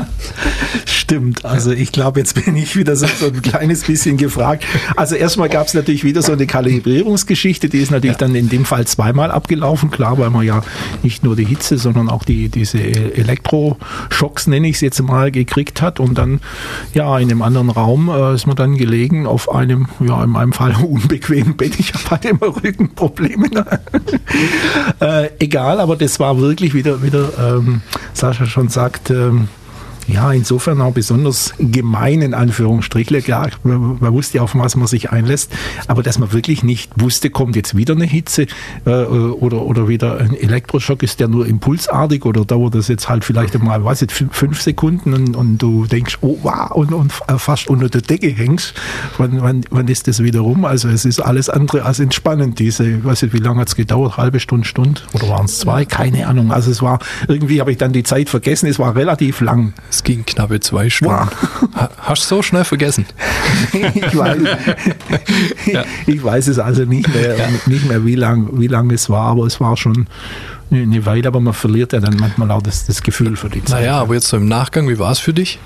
Stimmt, also ich glaube, jetzt bin ich wieder so, so ein kleines bisschen gefragt. Also erstmal gab es natürlich wieder so eine Kalibrierungsgeschichte, die ist natürlich ja. dann in dem Fall zweimal abgelaufen, klar, weil man ja nicht nur die Hitze, sondern auch die diese Elektroschocks, nenne ich es jetzt mal, gekriegt hat und dann ja in einem anderen Raum äh, ist man dann gelegen auf einem, ja in meinem Fall unbequemen Bett, ich habe halt immer Rückenprobleme. äh, egal, aber das war wirklich wieder, wieder ähm, Sascha schon sagt, ähm, ja, insofern auch besonders gemein, in Anführungsstrichen. Klar, man wusste ja, auf was man sich einlässt, aber dass man wirklich nicht wusste, kommt jetzt wieder eine Hitze äh, oder, oder wieder ein Elektroschock, ist der nur impulsartig oder dauert das jetzt halt vielleicht mal, weiß ich, fünf Sekunden und, und du denkst, oh wow, und, und fast unter der Decke hängst, wann, wann, wann ist das wieder rum? Also es ist alles andere als entspannend, diese, weiß ich, wie lange hat es gedauert, halbe Stunde, Stunde oder waren es zwei? Keine Ahnung. Also es war, irgendwie habe ich dann die Zeit vergessen, es war relativ lang. Es ging knappe zwei Stunden. Wow. Hast du so schnell vergessen? ich, weiß, ja. ich weiß es also nicht mehr, ja. nicht mehr wie lang, wie lang es war, aber es war schon eine Weile, aber man verliert ja dann manchmal auch das, das Gefühl für die Zeit. Naja, aber jetzt so im Nachgang, wie war es für dich?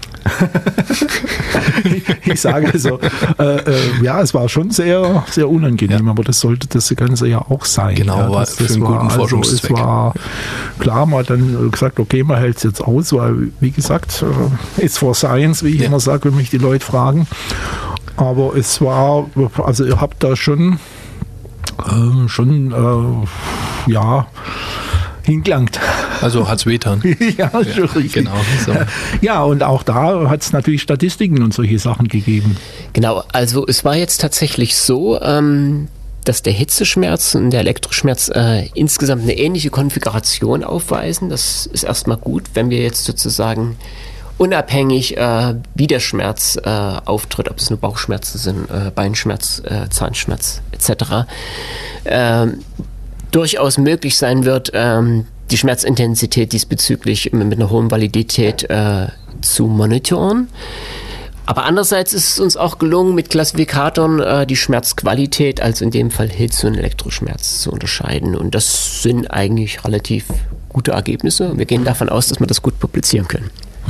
ich sage so, äh, äh, ja, es war schon sehr, sehr unangenehm, ja. aber das sollte das Ganze ja auch sein. Genau, ja, das, für das einen war, guten Forschungszweck. Also, es war klar, man hat dann gesagt, okay, man hält es jetzt aus, weil, wie gesagt, äh, it's for science, wie ich ja. immer sage, wenn mich die Leute fragen. Aber es war, also ihr habt da schon, äh, schon, äh, ja, hingelangt. Also hat es wehtan. ja, schon ja, richtig. Genau, so. Ja, und auch da hat es natürlich Statistiken und solche Sachen gegeben. Genau, also es war jetzt tatsächlich so, ähm, dass der Hitzeschmerz und der Elektroschmerz äh, insgesamt eine ähnliche Konfiguration aufweisen. Das ist erstmal gut, wenn wir jetzt sozusagen unabhängig, äh, wie der Schmerz äh, auftritt, ob es nur Bauchschmerzen sind, äh, Beinschmerz, äh, Zahnschmerz et cetera, äh, durchaus möglich sein wird, ähm, die Schmerzintensität diesbezüglich mit einer hohen Validität äh, zu monitoren. Aber andererseits ist es uns auch gelungen, mit Klassifikatoren äh, die Schmerzqualität, also in dem Fall Hitze- und Elektroschmerz, zu unterscheiden. Und das sind eigentlich relativ gute Ergebnisse. Wir gehen davon aus, dass wir das gut publizieren können.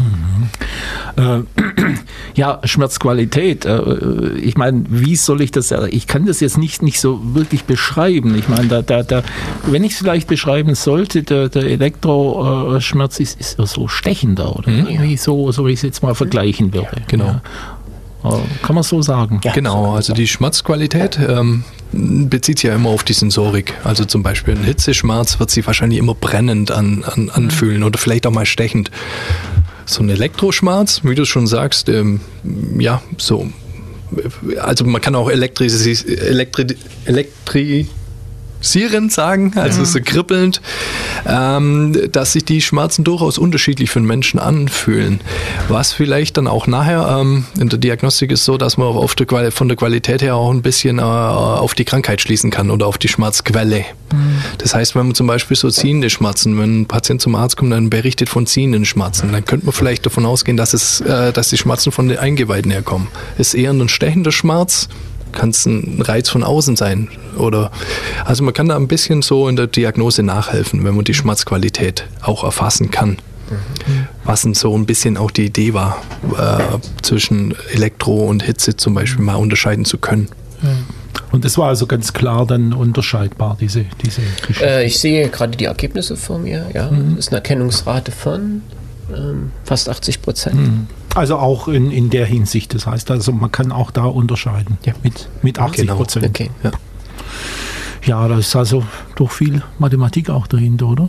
Mhm. Äh, ja, Schmerzqualität. Äh, ich meine, wie soll ich das? Ich kann das jetzt nicht, nicht so wirklich beschreiben. Ich meine, da, da, da, wenn ich es vielleicht beschreiben sollte, der, der Elektroschmerz ist, ist so stechender oder mhm. irgendwie so, so wie ich es jetzt mal vergleichen würde. Genau. Ja. Kann man so sagen. Ja, genau, also die Schmerzqualität ähm, bezieht sich ja immer auf die Sensorik. Also zum Beispiel ein Hitzeschmerz wird sich wahrscheinlich immer brennend an, an, anfühlen mhm. oder vielleicht auch mal stechend. So ein Elektroschmerz, wie du schon sagst, ähm, ja, so, also man kann auch elektris- elektri- elektrisierend sagen, also mhm. so kribbelnd, ähm, dass sich die Schmerzen durchaus unterschiedlich für den Menschen anfühlen. Was vielleicht dann auch nachher ähm, in der Diagnostik ist so, dass man auf der Quali- von der Qualität her auch ein bisschen äh, auf die Krankheit schließen kann oder auf die Schmerzquelle. Mhm. Das heißt, wenn man zum Beispiel so ziehende Schmerzen, wenn ein Patient zum Arzt kommt, dann berichtet von ziehenden Schmerzen, dann könnte man vielleicht davon ausgehen, dass es, äh, dass die Schmerzen von den Eingeweiden herkommen. Ist eher ein stechender Schmerz, kann es ein Reiz von außen sein. Oder, also man kann da ein bisschen so in der Diagnose nachhelfen, wenn man die Schmerzqualität auch erfassen kann. Mhm. Was denn so ein bisschen auch die Idee war, äh, zwischen Elektro und Hitze zum Beispiel mal unterscheiden zu können. Mhm. Und das war also ganz klar dann unterscheidbar, diese, diese Geschichte. Äh, ich sehe gerade die Ergebnisse vor mir. Ja, mhm. Das ist eine Erkennungsrate von ähm, fast achtzig Prozent. Mhm. Also auch in, in der Hinsicht. Das heißt, also man kann auch da unterscheiden. Ja. Mit, mit achtzig Prozent. Genau. Okay. Ja. Ja, da ist also doch viel Mathematik auch dahinter, oder?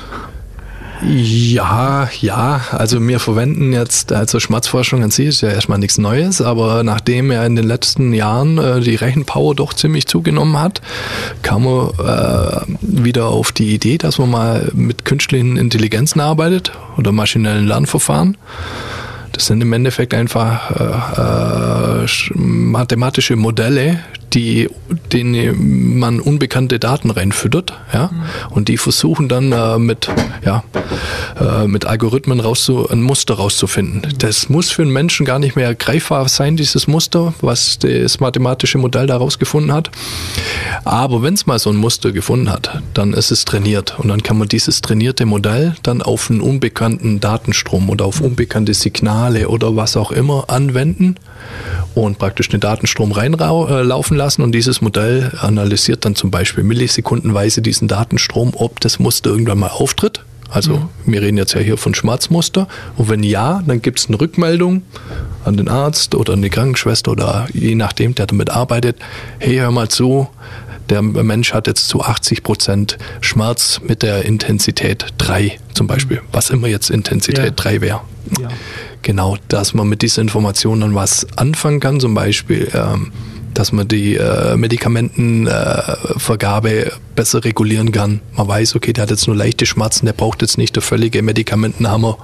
Ja, ja, also wir verwenden jetzt, also Schmerzforschung an sich ist ja erstmal nichts Neues, aber nachdem ja in den letzten Jahren äh, die Rechenpower doch ziemlich zugenommen hat, kam man äh, wieder auf die Idee, dass man mal mit künstlichen Intelligenzen arbeitet oder maschinellen Lernverfahren. Das sind im Endeffekt einfach äh, äh, mathematische Modelle, die, denen man unbekannte Daten reinfüttert, ja, mhm. und die versuchen dann äh, mit, ja, äh, mit Algorithmen rauszu, ein Muster rauszufinden. Das muss für einen Menschen gar nicht mehr greifbar sein, dieses Muster, was das mathematische Modell da rausgefunden hat. Aber wenn es mal so ein Muster gefunden hat, dann ist es trainiert und dann kann man dieses trainierte Modell dann auf einen unbekannten Datenstrom oder auf unbekannte Signale oder was auch immer anwenden und praktisch den Datenstrom reinlaufen lassen und dieses Modell analysiert dann zum Beispiel millisekundenweise diesen Datenstrom, ob das Muster irgendwann mal auftritt. Also mhm. wir reden jetzt ja hier von Schmerzmuster und wenn ja, dann gibt es eine Rückmeldung an den Arzt oder an die Krankenschwester oder je nachdem, der damit arbeitet, hey, hör mal zu, der Mensch hat jetzt zu achtzig Prozent Schmerz mit der Intensität drei zum Beispiel, was immer jetzt Intensität ja. drei wäre. Ja. Genau, dass man mit dieser Information dann was anfangen kann, zum Beispiel, ähm, dass man die äh, Medikamentenvergabe äh, besser regulieren kann. Man weiß, okay, der hat jetzt nur leichte Schmerzen, der braucht jetzt nicht der völlige Medikamentenhammer.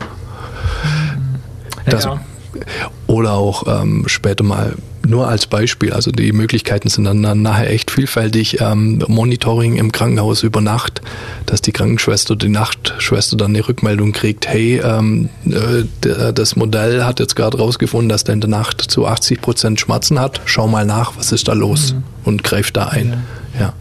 Das, ja. Oder auch ähm, später mal nur als Beispiel, also die Möglichkeiten sind dann, dann nachher echt vielfältig. Ähm, Monitoring im Krankenhaus über Nacht, dass die Krankenschwester, die Nachtschwester dann eine Rückmeldung kriegt, hey, ähm, äh, das Modell hat jetzt gerade rausgefunden, dass der in der Nacht zu achtzig Prozent Schmerzen hat. Schau mal nach, was ist da los? Mhm. Und greift da ein. Ja. Ja.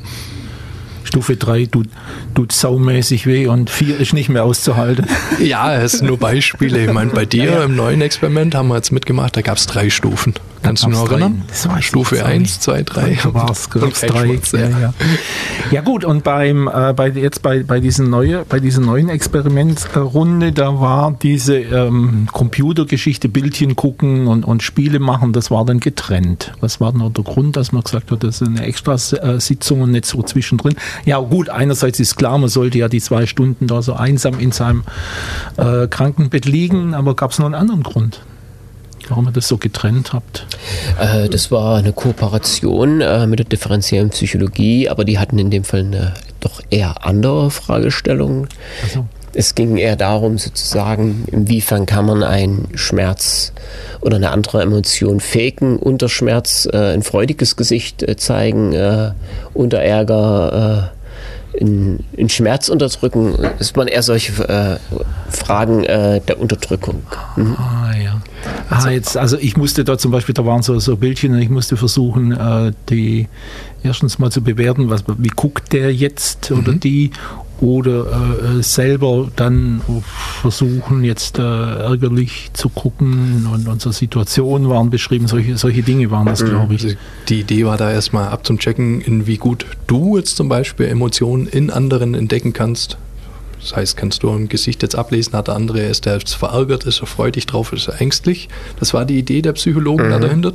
Stufe drei tut, tut saumäßig weh und vier ist nicht mehr auszuhalten. Ja, es sind nur Beispiele. Ich meine, bei dir ja. im neuen Experiment haben wir jetzt mitgemacht, da gab es drei Stufen. Kannst du noch erinnern? Das war Stufe eins, zwei, drei. Da war es drei. Ja, ja. Ja gut, und beim äh, bei jetzt bei bei diesen neue bei dieser neuen Experimentrunde, da war diese ähm, Computergeschichte, Bildchen gucken und und Spiele machen, das war dann getrennt. Was war denn der Grund, dass man gesagt hat, das ist eine extra äh, Sitzung und nicht so zwischendrin? Ja gut, einerseits ist klar, man sollte ja die zwei Stunden da so einsam in seinem äh, Krankenbett liegen, aber gab es noch einen anderen Grund, warum ihr das so getrennt habt? Äh, das war eine Kooperation äh, mit der differenziellen Psychologie, aber die hatten in dem Fall eine doch eher andere Fragestellung. Also. Es ging eher darum, sozusagen, inwiefern kann man einen Schmerz oder eine andere Emotion faken, unter Schmerz äh, ein freudiges Gesicht äh, zeigen, äh, unter Ärger äh, in, in Schmerz unterdrücken. Es waren eher solche äh, Fragen äh, der Unterdrückung. Mhm. Ah, ja. Ah, jetzt, also ich musste da zum Beispiel, da waren so, so Bildchen und ich musste versuchen, äh, die erstens mal zu bewerten, was, wie guckt der jetzt mhm. oder die, oder äh, selber dann versuchen, jetzt äh, ärgerlich zu gucken und unsere Situationen waren beschrieben, solche, solche Dinge waren das, glaube ich. Die Idee war da erstmal abzuchecken, in wie gut du jetzt zum Beispiel Emotionen in anderen entdecken kannst. Das heißt, kannst du im Gesicht jetzt ablesen, hat der andere, ist der jetzt verärgert, ist er freudig drauf, ist er ängstlich. Das war die Idee der Psychologen mhm. da dahinter.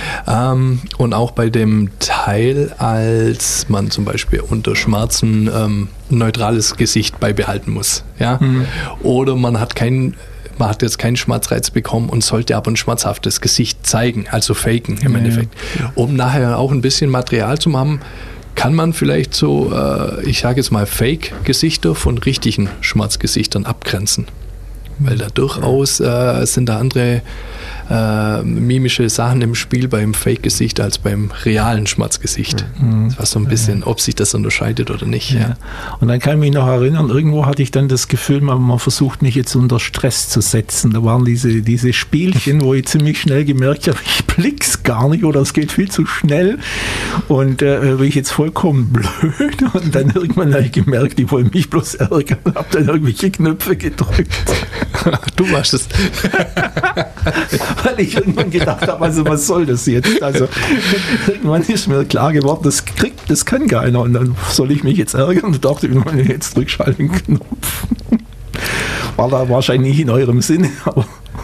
Ähm, und auch bei dem Teil, als man zum Beispiel unter Schmerzen ähm, ein neutrales Gesicht beibehalten muss. Ja? Mhm. Oder man hat kein Man hat jetzt keinen Schmerzreiz bekommen und sollte aber ein schmerzhaftes Gesicht zeigen, also faken im ja, Endeffekt. Ja. Um nachher auch ein bisschen Material zu haben, kann man vielleicht so, äh, ich sage jetzt mal, Fake-Gesichter von richtigen Schmerzgesichtern abgrenzen. Weil da durchaus äh, sind da andere äh, mimische Sachen im Spiel beim Fake-Gesicht als beim realen Schmerzgesicht. Mhm. Das war so ein bisschen, ob sich das unterscheidet oder nicht. Ja. Ja. Und dann kann ich mich noch erinnern, irgendwo hatte ich dann das Gefühl, man, man versucht mich jetzt unter Stress zu setzen. Da waren diese, diese Spielchen, wo ich ziemlich schnell gemerkt habe, ich blick's gar nicht oder es geht viel zu schnell und äh, bin ich jetzt vollkommen blöd. Und dann irgendwann habe ich gemerkt, die wollen mich bloß ärgern und habe dann irgendwelche Knöpfe gedrückt. Du warst es. Weil ich irgendwann gedacht habe, also was soll das jetzt? Also irgendwann ist mir klar geworden, das kriegt, das kann keiner und dann soll ich mich jetzt ärgern und dachte ich, jetzt drückschalten Knopf. War da wahrscheinlich nicht in eurem Sinne, aber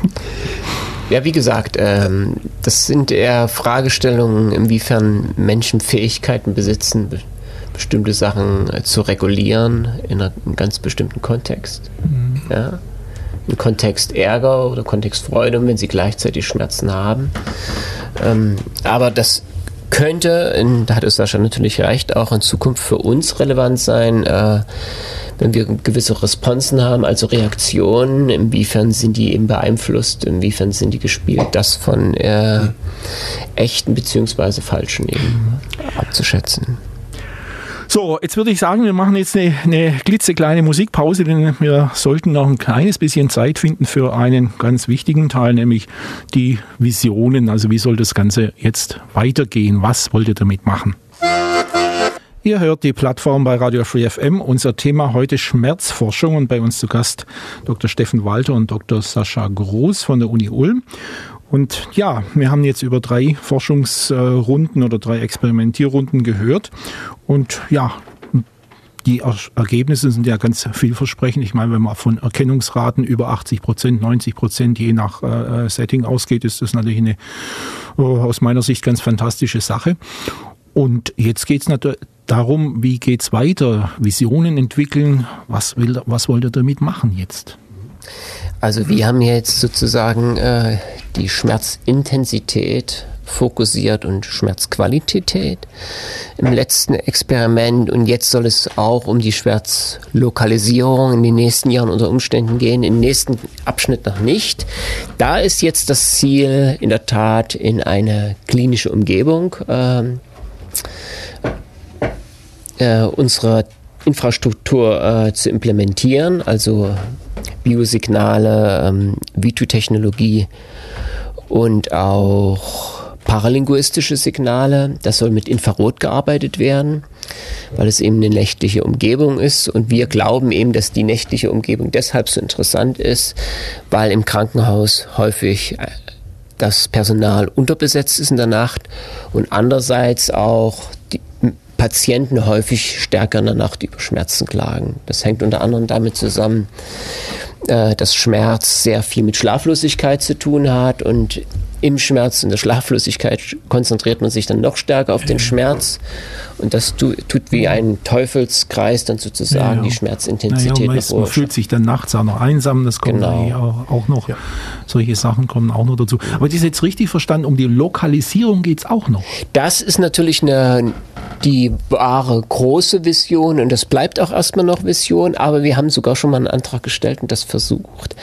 ja, wie gesagt, ähm, das sind eher Fragestellungen, inwiefern Menschen Fähigkeiten besitzen, be- bestimmte Sachen äh, zu regulieren in einer, einem ganz bestimmten Kontext. Mhm. Ja? Im Kontext Ärger oder Kontext Freude, wenn sie gleichzeitig Schmerzen haben. Ähm, aber das könnte, in, da hat es Sascha natürlich recht, auch in Zukunft für uns relevant sein, äh, wenn wir gewisse Responsen haben, also Reaktionen, inwiefern sind die eben beeinflusst, inwiefern sind die gespielt, das von äh, echten bzw. falschen eben abzuschätzen. so, jetzt würde ich sagen, wir machen jetzt eine, eine klitzekleine Musikpause, denn wir sollten noch ein kleines bisschen Zeit finden für einen ganz wichtigen Teil, nämlich die Visionen. Also wie soll das Ganze jetzt weitergehen? Was wollt ihr damit machen? Ihr hört die Plattform bei Radio Free F M. Unser Thema heute Schmerzforschung und bei uns zu Gast Doktor Steffen Walter und Doktor Sascha Groß von der Uni Ulm. Und ja, wir haben jetzt über drei Forschungsrunden oder drei Experimentierrunden gehört. Und ja, die Ergebnisse sind ja ganz vielversprechend. Ich meine, wenn man von Erkennungsraten über achtzig Prozent, neunzig Prozent je nach äh, Setting ausgeht, ist das natürlich eine äh, aus meiner Sicht ganz fantastische Sache. Und jetzt geht es natürlich darum, wie geht's weiter? Visionen entwickeln. Was will, was wollt ihr damit machen jetzt? Also wir haben jetzt sozusagen äh, die Schmerzintensität fokussiert und Schmerzqualität im letzten Experiment und jetzt soll es auch um die Schmerzlokalisierung in den nächsten Jahren unter Umständen gehen, im nächsten Abschnitt noch nicht. Da ist jetzt das Ziel in der Tat in eine klinische Umgebung ähm, äh, unsere Infrastruktur äh, zu implementieren, also Biosignale, ähm, V zwei Technologie und auch paralinguistische Signale. Das soll mit Infrarot gearbeitet werden, weil es eben eine nächtliche Umgebung ist. Und wir glauben eben, dass die nächtliche Umgebung deshalb so interessant ist, weil im Krankenhaus häufig das Personal unterbesetzt ist in der Nacht und andererseits auch die Patienten häufig stärker in der Nacht über Schmerzen klagen. Das hängt unter anderem damit zusammen, dass Schmerz sehr viel mit Schlaflosigkeit zu tun hat und im Schmerz und der Schlaflosigkeit konzentriert man sich dann noch stärker auf den Schmerz und das tu, tut wie ein Teufelskreis dann sozusagen ja, ja. die Schmerzintensität. Ja, man, man fühlt sich dann nachts auch noch einsam, das kommt genau. auch, auch noch, ja. solche Sachen kommen auch noch dazu. Aber das ist jetzt richtig verstanden, um die Lokalisierung geht es auch noch? Das ist natürlich eine, die wahre große Vision und das bleibt auch erstmal noch Vision, aber wir haben sogar schon mal einen Antrag gestellt und das versucht.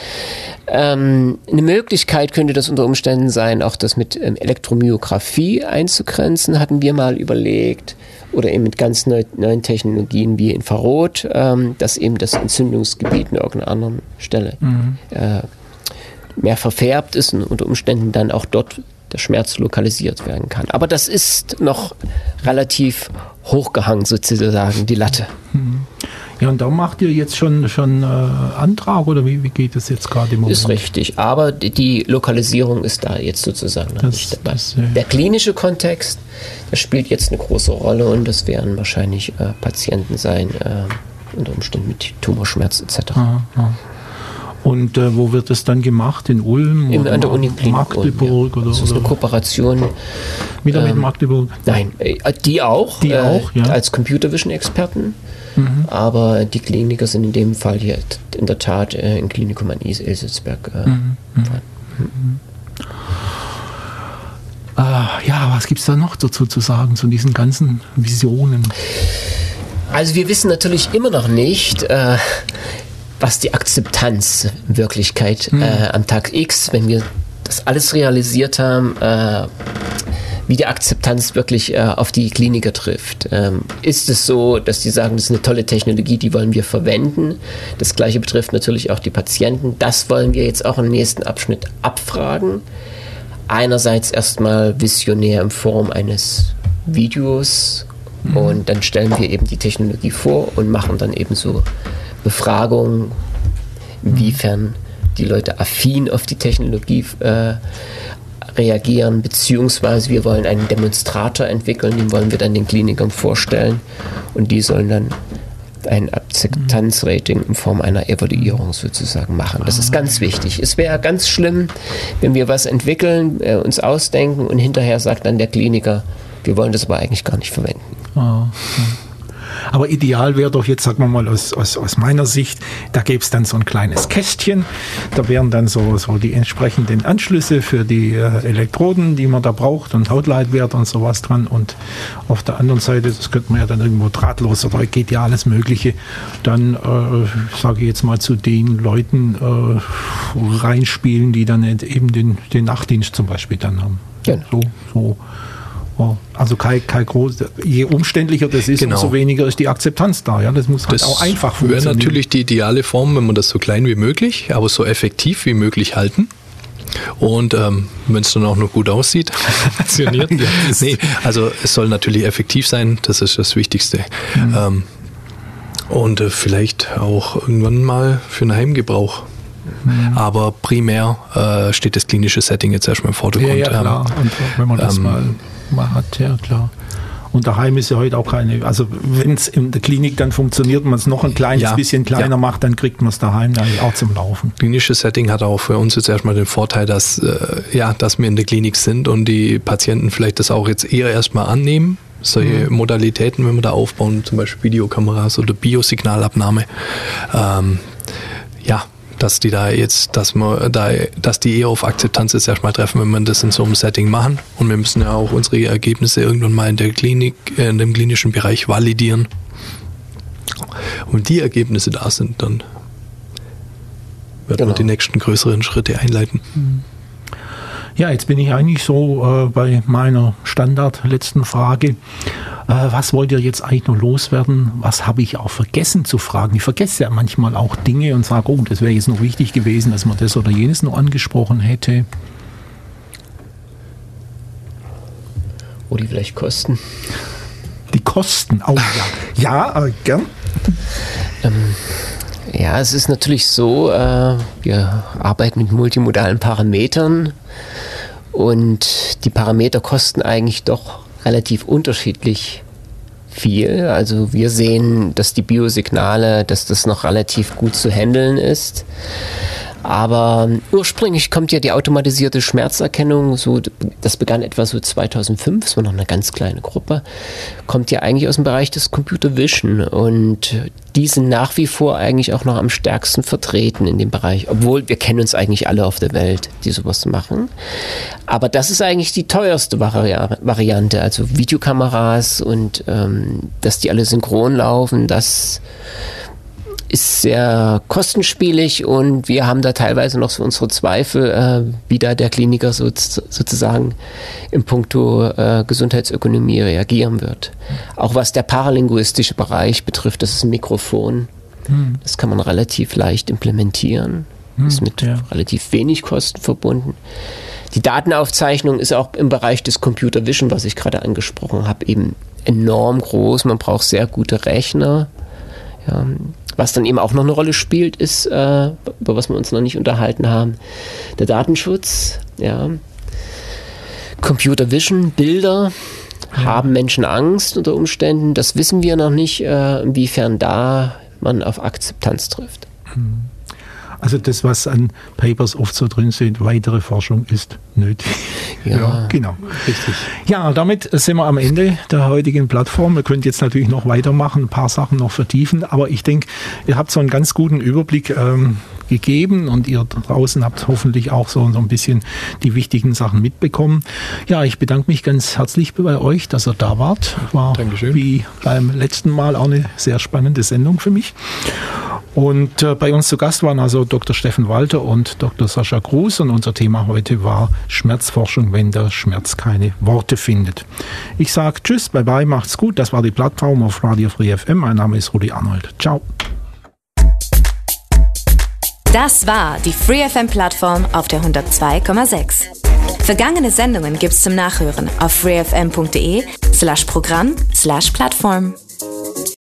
Ähm, eine Möglichkeit könnte das unter Umständen sein, auch das mit ähm, Elektromyographie einzugrenzen, hatten wir mal überlegt, oder eben mit ganz neu, neuen Technologien wie Infrarot, ähm, dass eben das Entzündungsgebiet an irgendeiner anderen Stelle mhm. äh, mehr verfärbt ist und unter Umständen dann auch dort der Schmerz lokalisiert werden kann. Aber das ist noch relativ hochgehangen sozusagen, die Latte. Mhm. Ja, und da macht ihr jetzt schon schon äh, Antrag oder wie, wie geht es jetzt gerade im Moment? Ist richtig, aber die, die Lokalisierung ist da jetzt sozusagen noch das, nicht dabei. Das, ja. Der klinische Kontext, der spielt jetzt eine große Rolle und das werden wahrscheinlich äh, Patienten sein, äh, unter Umständen mit Tumorschmerz et cetera. Aha, aha. Und äh, wo wird es dann gemacht? In Ulm? In, oder an der Uniklinik Magdeburg? Ulm, ja. Oder, das ist eine oder? Kooperation. Wieder ähm, mit Magdeburg? Nein, äh, die auch. Die äh, auch, ja. Als Computer Vision Experten. Mhm. Aber die Kliniker sind in dem Fall hier in der Tat äh, im Klinikum an Ilselsberg. Äh, mhm. Mhm. Ah, ja, was gibt es da noch dazu zu sagen, zu diesen ganzen Visionen? Also wir wissen natürlich immer noch nicht, äh, was die Akzeptanz in Wirklichkeit mhm. äh, am Tag X, wenn wir das alles realisiert haben, äh, wie die Akzeptanz wirklich äh, auf die Kliniker trifft. Ähm, ist es so, dass die sagen, das ist eine tolle Technologie, die wollen wir verwenden? Das Gleiche betrifft natürlich auch die Patienten. Das wollen wir jetzt auch im nächsten Abschnitt abfragen. Einerseits erstmal visionär in Form eines Videos mhm. und dann stellen wir eben die Technologie vor und machen dann eben so Befragungen, inwiefern die Leute affin auf die Technologie äh, reagieren, beziehungsweise wir wollen einen Demonstrator entwickeln, den wollen wir dann den Klinikern vorstellen und die sollen dann ein Akzeptanzrating in Form einer Evaluierung sozusagen machen. Das ist ganz wichtig. Es wäre ganz schlimm, wenn wir was entwickeln, äh, uns ausdenken und hinterher sagt dann der Kliniker, wir wollen das aber eigentlich gar nicht verwenden. Ah, aber ideal wäre doch jetzt, sagen wir mal, aus, aus, aus meiner Sicht, da gäbe es dann so ein kleines Kästchen, da wären dann so, so die entsprechenden Anschlüsse für die äh, Elektroden, die man da braucht und Hautleitwert und sowas dran und auf der anderen Seite, das könnte man ja dann irgendwo drahtlos oder geht ja alles Mögliche, dann äh, sage ich jetzt mal zu den Leuten äh, reinspielen, die dann eben den, den Nachtdienst zum Beispiel dann haben. Ja. So, so. Oh, also kein, kein groß, je umständlicher das ist, genau. umso weniger ist die Akzeptanz da. Ja, das muss halt das auch einfach funktionieren. Wäre natürlich die ideale Form, wenn man das so klein wie möglich, aber so effektiv wie möglich halten. Und ähm, wenn es dann auch noch gut aussieht, funktioniert. Ja, nee, also es soll natürlich effektiv sein, das ist das Wichtigste. Mhm. Ähm, und äh, vielleicht auch irgendwann mal für einen Heimgebrauch. Mhm. Aber primär äh, steht das klinische Setting jetzt erstmal im Vordergrund. Ja, ja klar. Und wenn man das ähm, mal, mal hat, ja klar. Und daheim ist ja heute auch keine, also wenn es in der Klinik dann funktioniert, man es noch ein kleines ja, bisschen kleiner ja. macht, dann kriegt man es daheim dann auch zum Laufen. Klinisches Setting hat auch für uns jetzt erstmal den Vorteil, dass, äh, ja, dass wir in der Klinik sind und die Patienten vielleicht das auch jetzt eher erstmal annehmen. Solche mhm. Modalitäten, wenn wir da aufbauen, zum Beispiel Videokameras oder Biosignalabnahme. Ähm, ja, dass die da jetzt, dass man da, dass die eher auf Akzeptanz jetzt erstmal treffen, wenn man das in so einem Setting machen. Und wir müssen ja auch unsere Ergebnisse irgendwann mal in der Klinik, in dem klinischen Bereich validieren. Und wenn die Ergebnisse da sind, dann wird genau. man die nächsten größeren Schritte einleiten. Ja, jetzt bin ich eigentlich so äh, bei meiner Standard letzten Frage. Äh, was wollt ihr jetzt eigentlich noch loswerden? Was habe ich auch vergessen zu fragen? Ich vergesse ja manchmal auch Dinge und sage, oh, das wäre jetzt noch wichtig gewesen, dass man das oder jenes noch angesprochen hätte. Oder die vielleicht Kosten. Die Kosten, oh ja. Ja, äh, gern. Ähm, ja, es ist natürlich so, äh, wir arbeiten mit multimodalen Parametern und die Parameter kosten eigentlich doch relativ unterschiedlich viel. Also wir sehen, dass die Biosignale, dass das noch relativ gut zu handeln ist. Aber ursprünglich kommt ja die automatisierte Schmerzerkennung, so, das begann etwa so zweitausendfünf, das war noch eine ganz kleine Gruppe, kommt ja eigentlich aus dem Bereich des Computer Vision und die sind nach wie vor eigentlich auch noch am stärksten vertreten in dem Bereich, obwohl wir kennen uns eigentlich alle auf der Welt, die sowas machen. Aber das ist eigentlich die teuerste Vari- Variante, also Videokameras und ähm, dass die alle synchron laufen, das ist sehr kostenspielig und wir haben da teilweise noch so unsere Zweifel, äh, wie da der Kliniker so, sozusagen im Puncto äh, Gesundheitsökonomie reagieren wird. Auch was der paralinguistische Bereich betrifft, das ist ein Mikrofon. Hm. Das kann man relativ leicht implementieren. Hm, ist mit ja. relativ wenig Kosten verbunden. Die Datenaufzeichnung ist auch im Bereich des Computer Vision, was ich gerade angesprochen habe, eben enorm groß. Man braucht sehr gute Rechner. Ja, was dann eben auch noch eine Rolle spielt, ist, äh, über was wir uns noch nicht unterhalten haben, der Datenschutz. Ja. Computer Vision, Bilder, ja. haben Menschen Angst unter Umständen. Das wissen wir noch nicht, äh, inwiefern da man auf Akzeptanz trifft. Also das, was an Papers oft so drin steht, weitere Forschung ist nötig. Ja, ja, genau. Richtig. Ja, damit sind wir am Ende der heutigen Plattform. Wir können jetzt natürlich noch weitermachen, ein paar Sachen noch vertiefen, aber ich denke, ihr habt so einen ganz guten Überblick ähm, gegeben und ihr draußen habt hoffentlich auch so, so ein bisschen die wichtigen Sachen mitbekommen. Ja, ich bedanke mich ganz herzlich bei euch, dass ihr da wart. War Dankeschön. Wie beim letzten Mal auch eine sehr spannende Sendung für mich. Und äh, bei uns zu Gast waren also Doktor Steffen Walter und Doktor Sascha Gruß und unser Thema heute war Schmerzforschung, wenn der Schmerz keine Worte findet. Ich sage Tschüss, bye bye, macht's gut. Das war die Plattform auf Radio Free F M. Mein Name ist Rudi Arnold. Ciao. Das war die Free F M-Plattform auf der hundertzwei Komma sechs. Vergangene Sendungen gibt's zum Nachhören auf freefm punkt de slash Programm slash Plattform.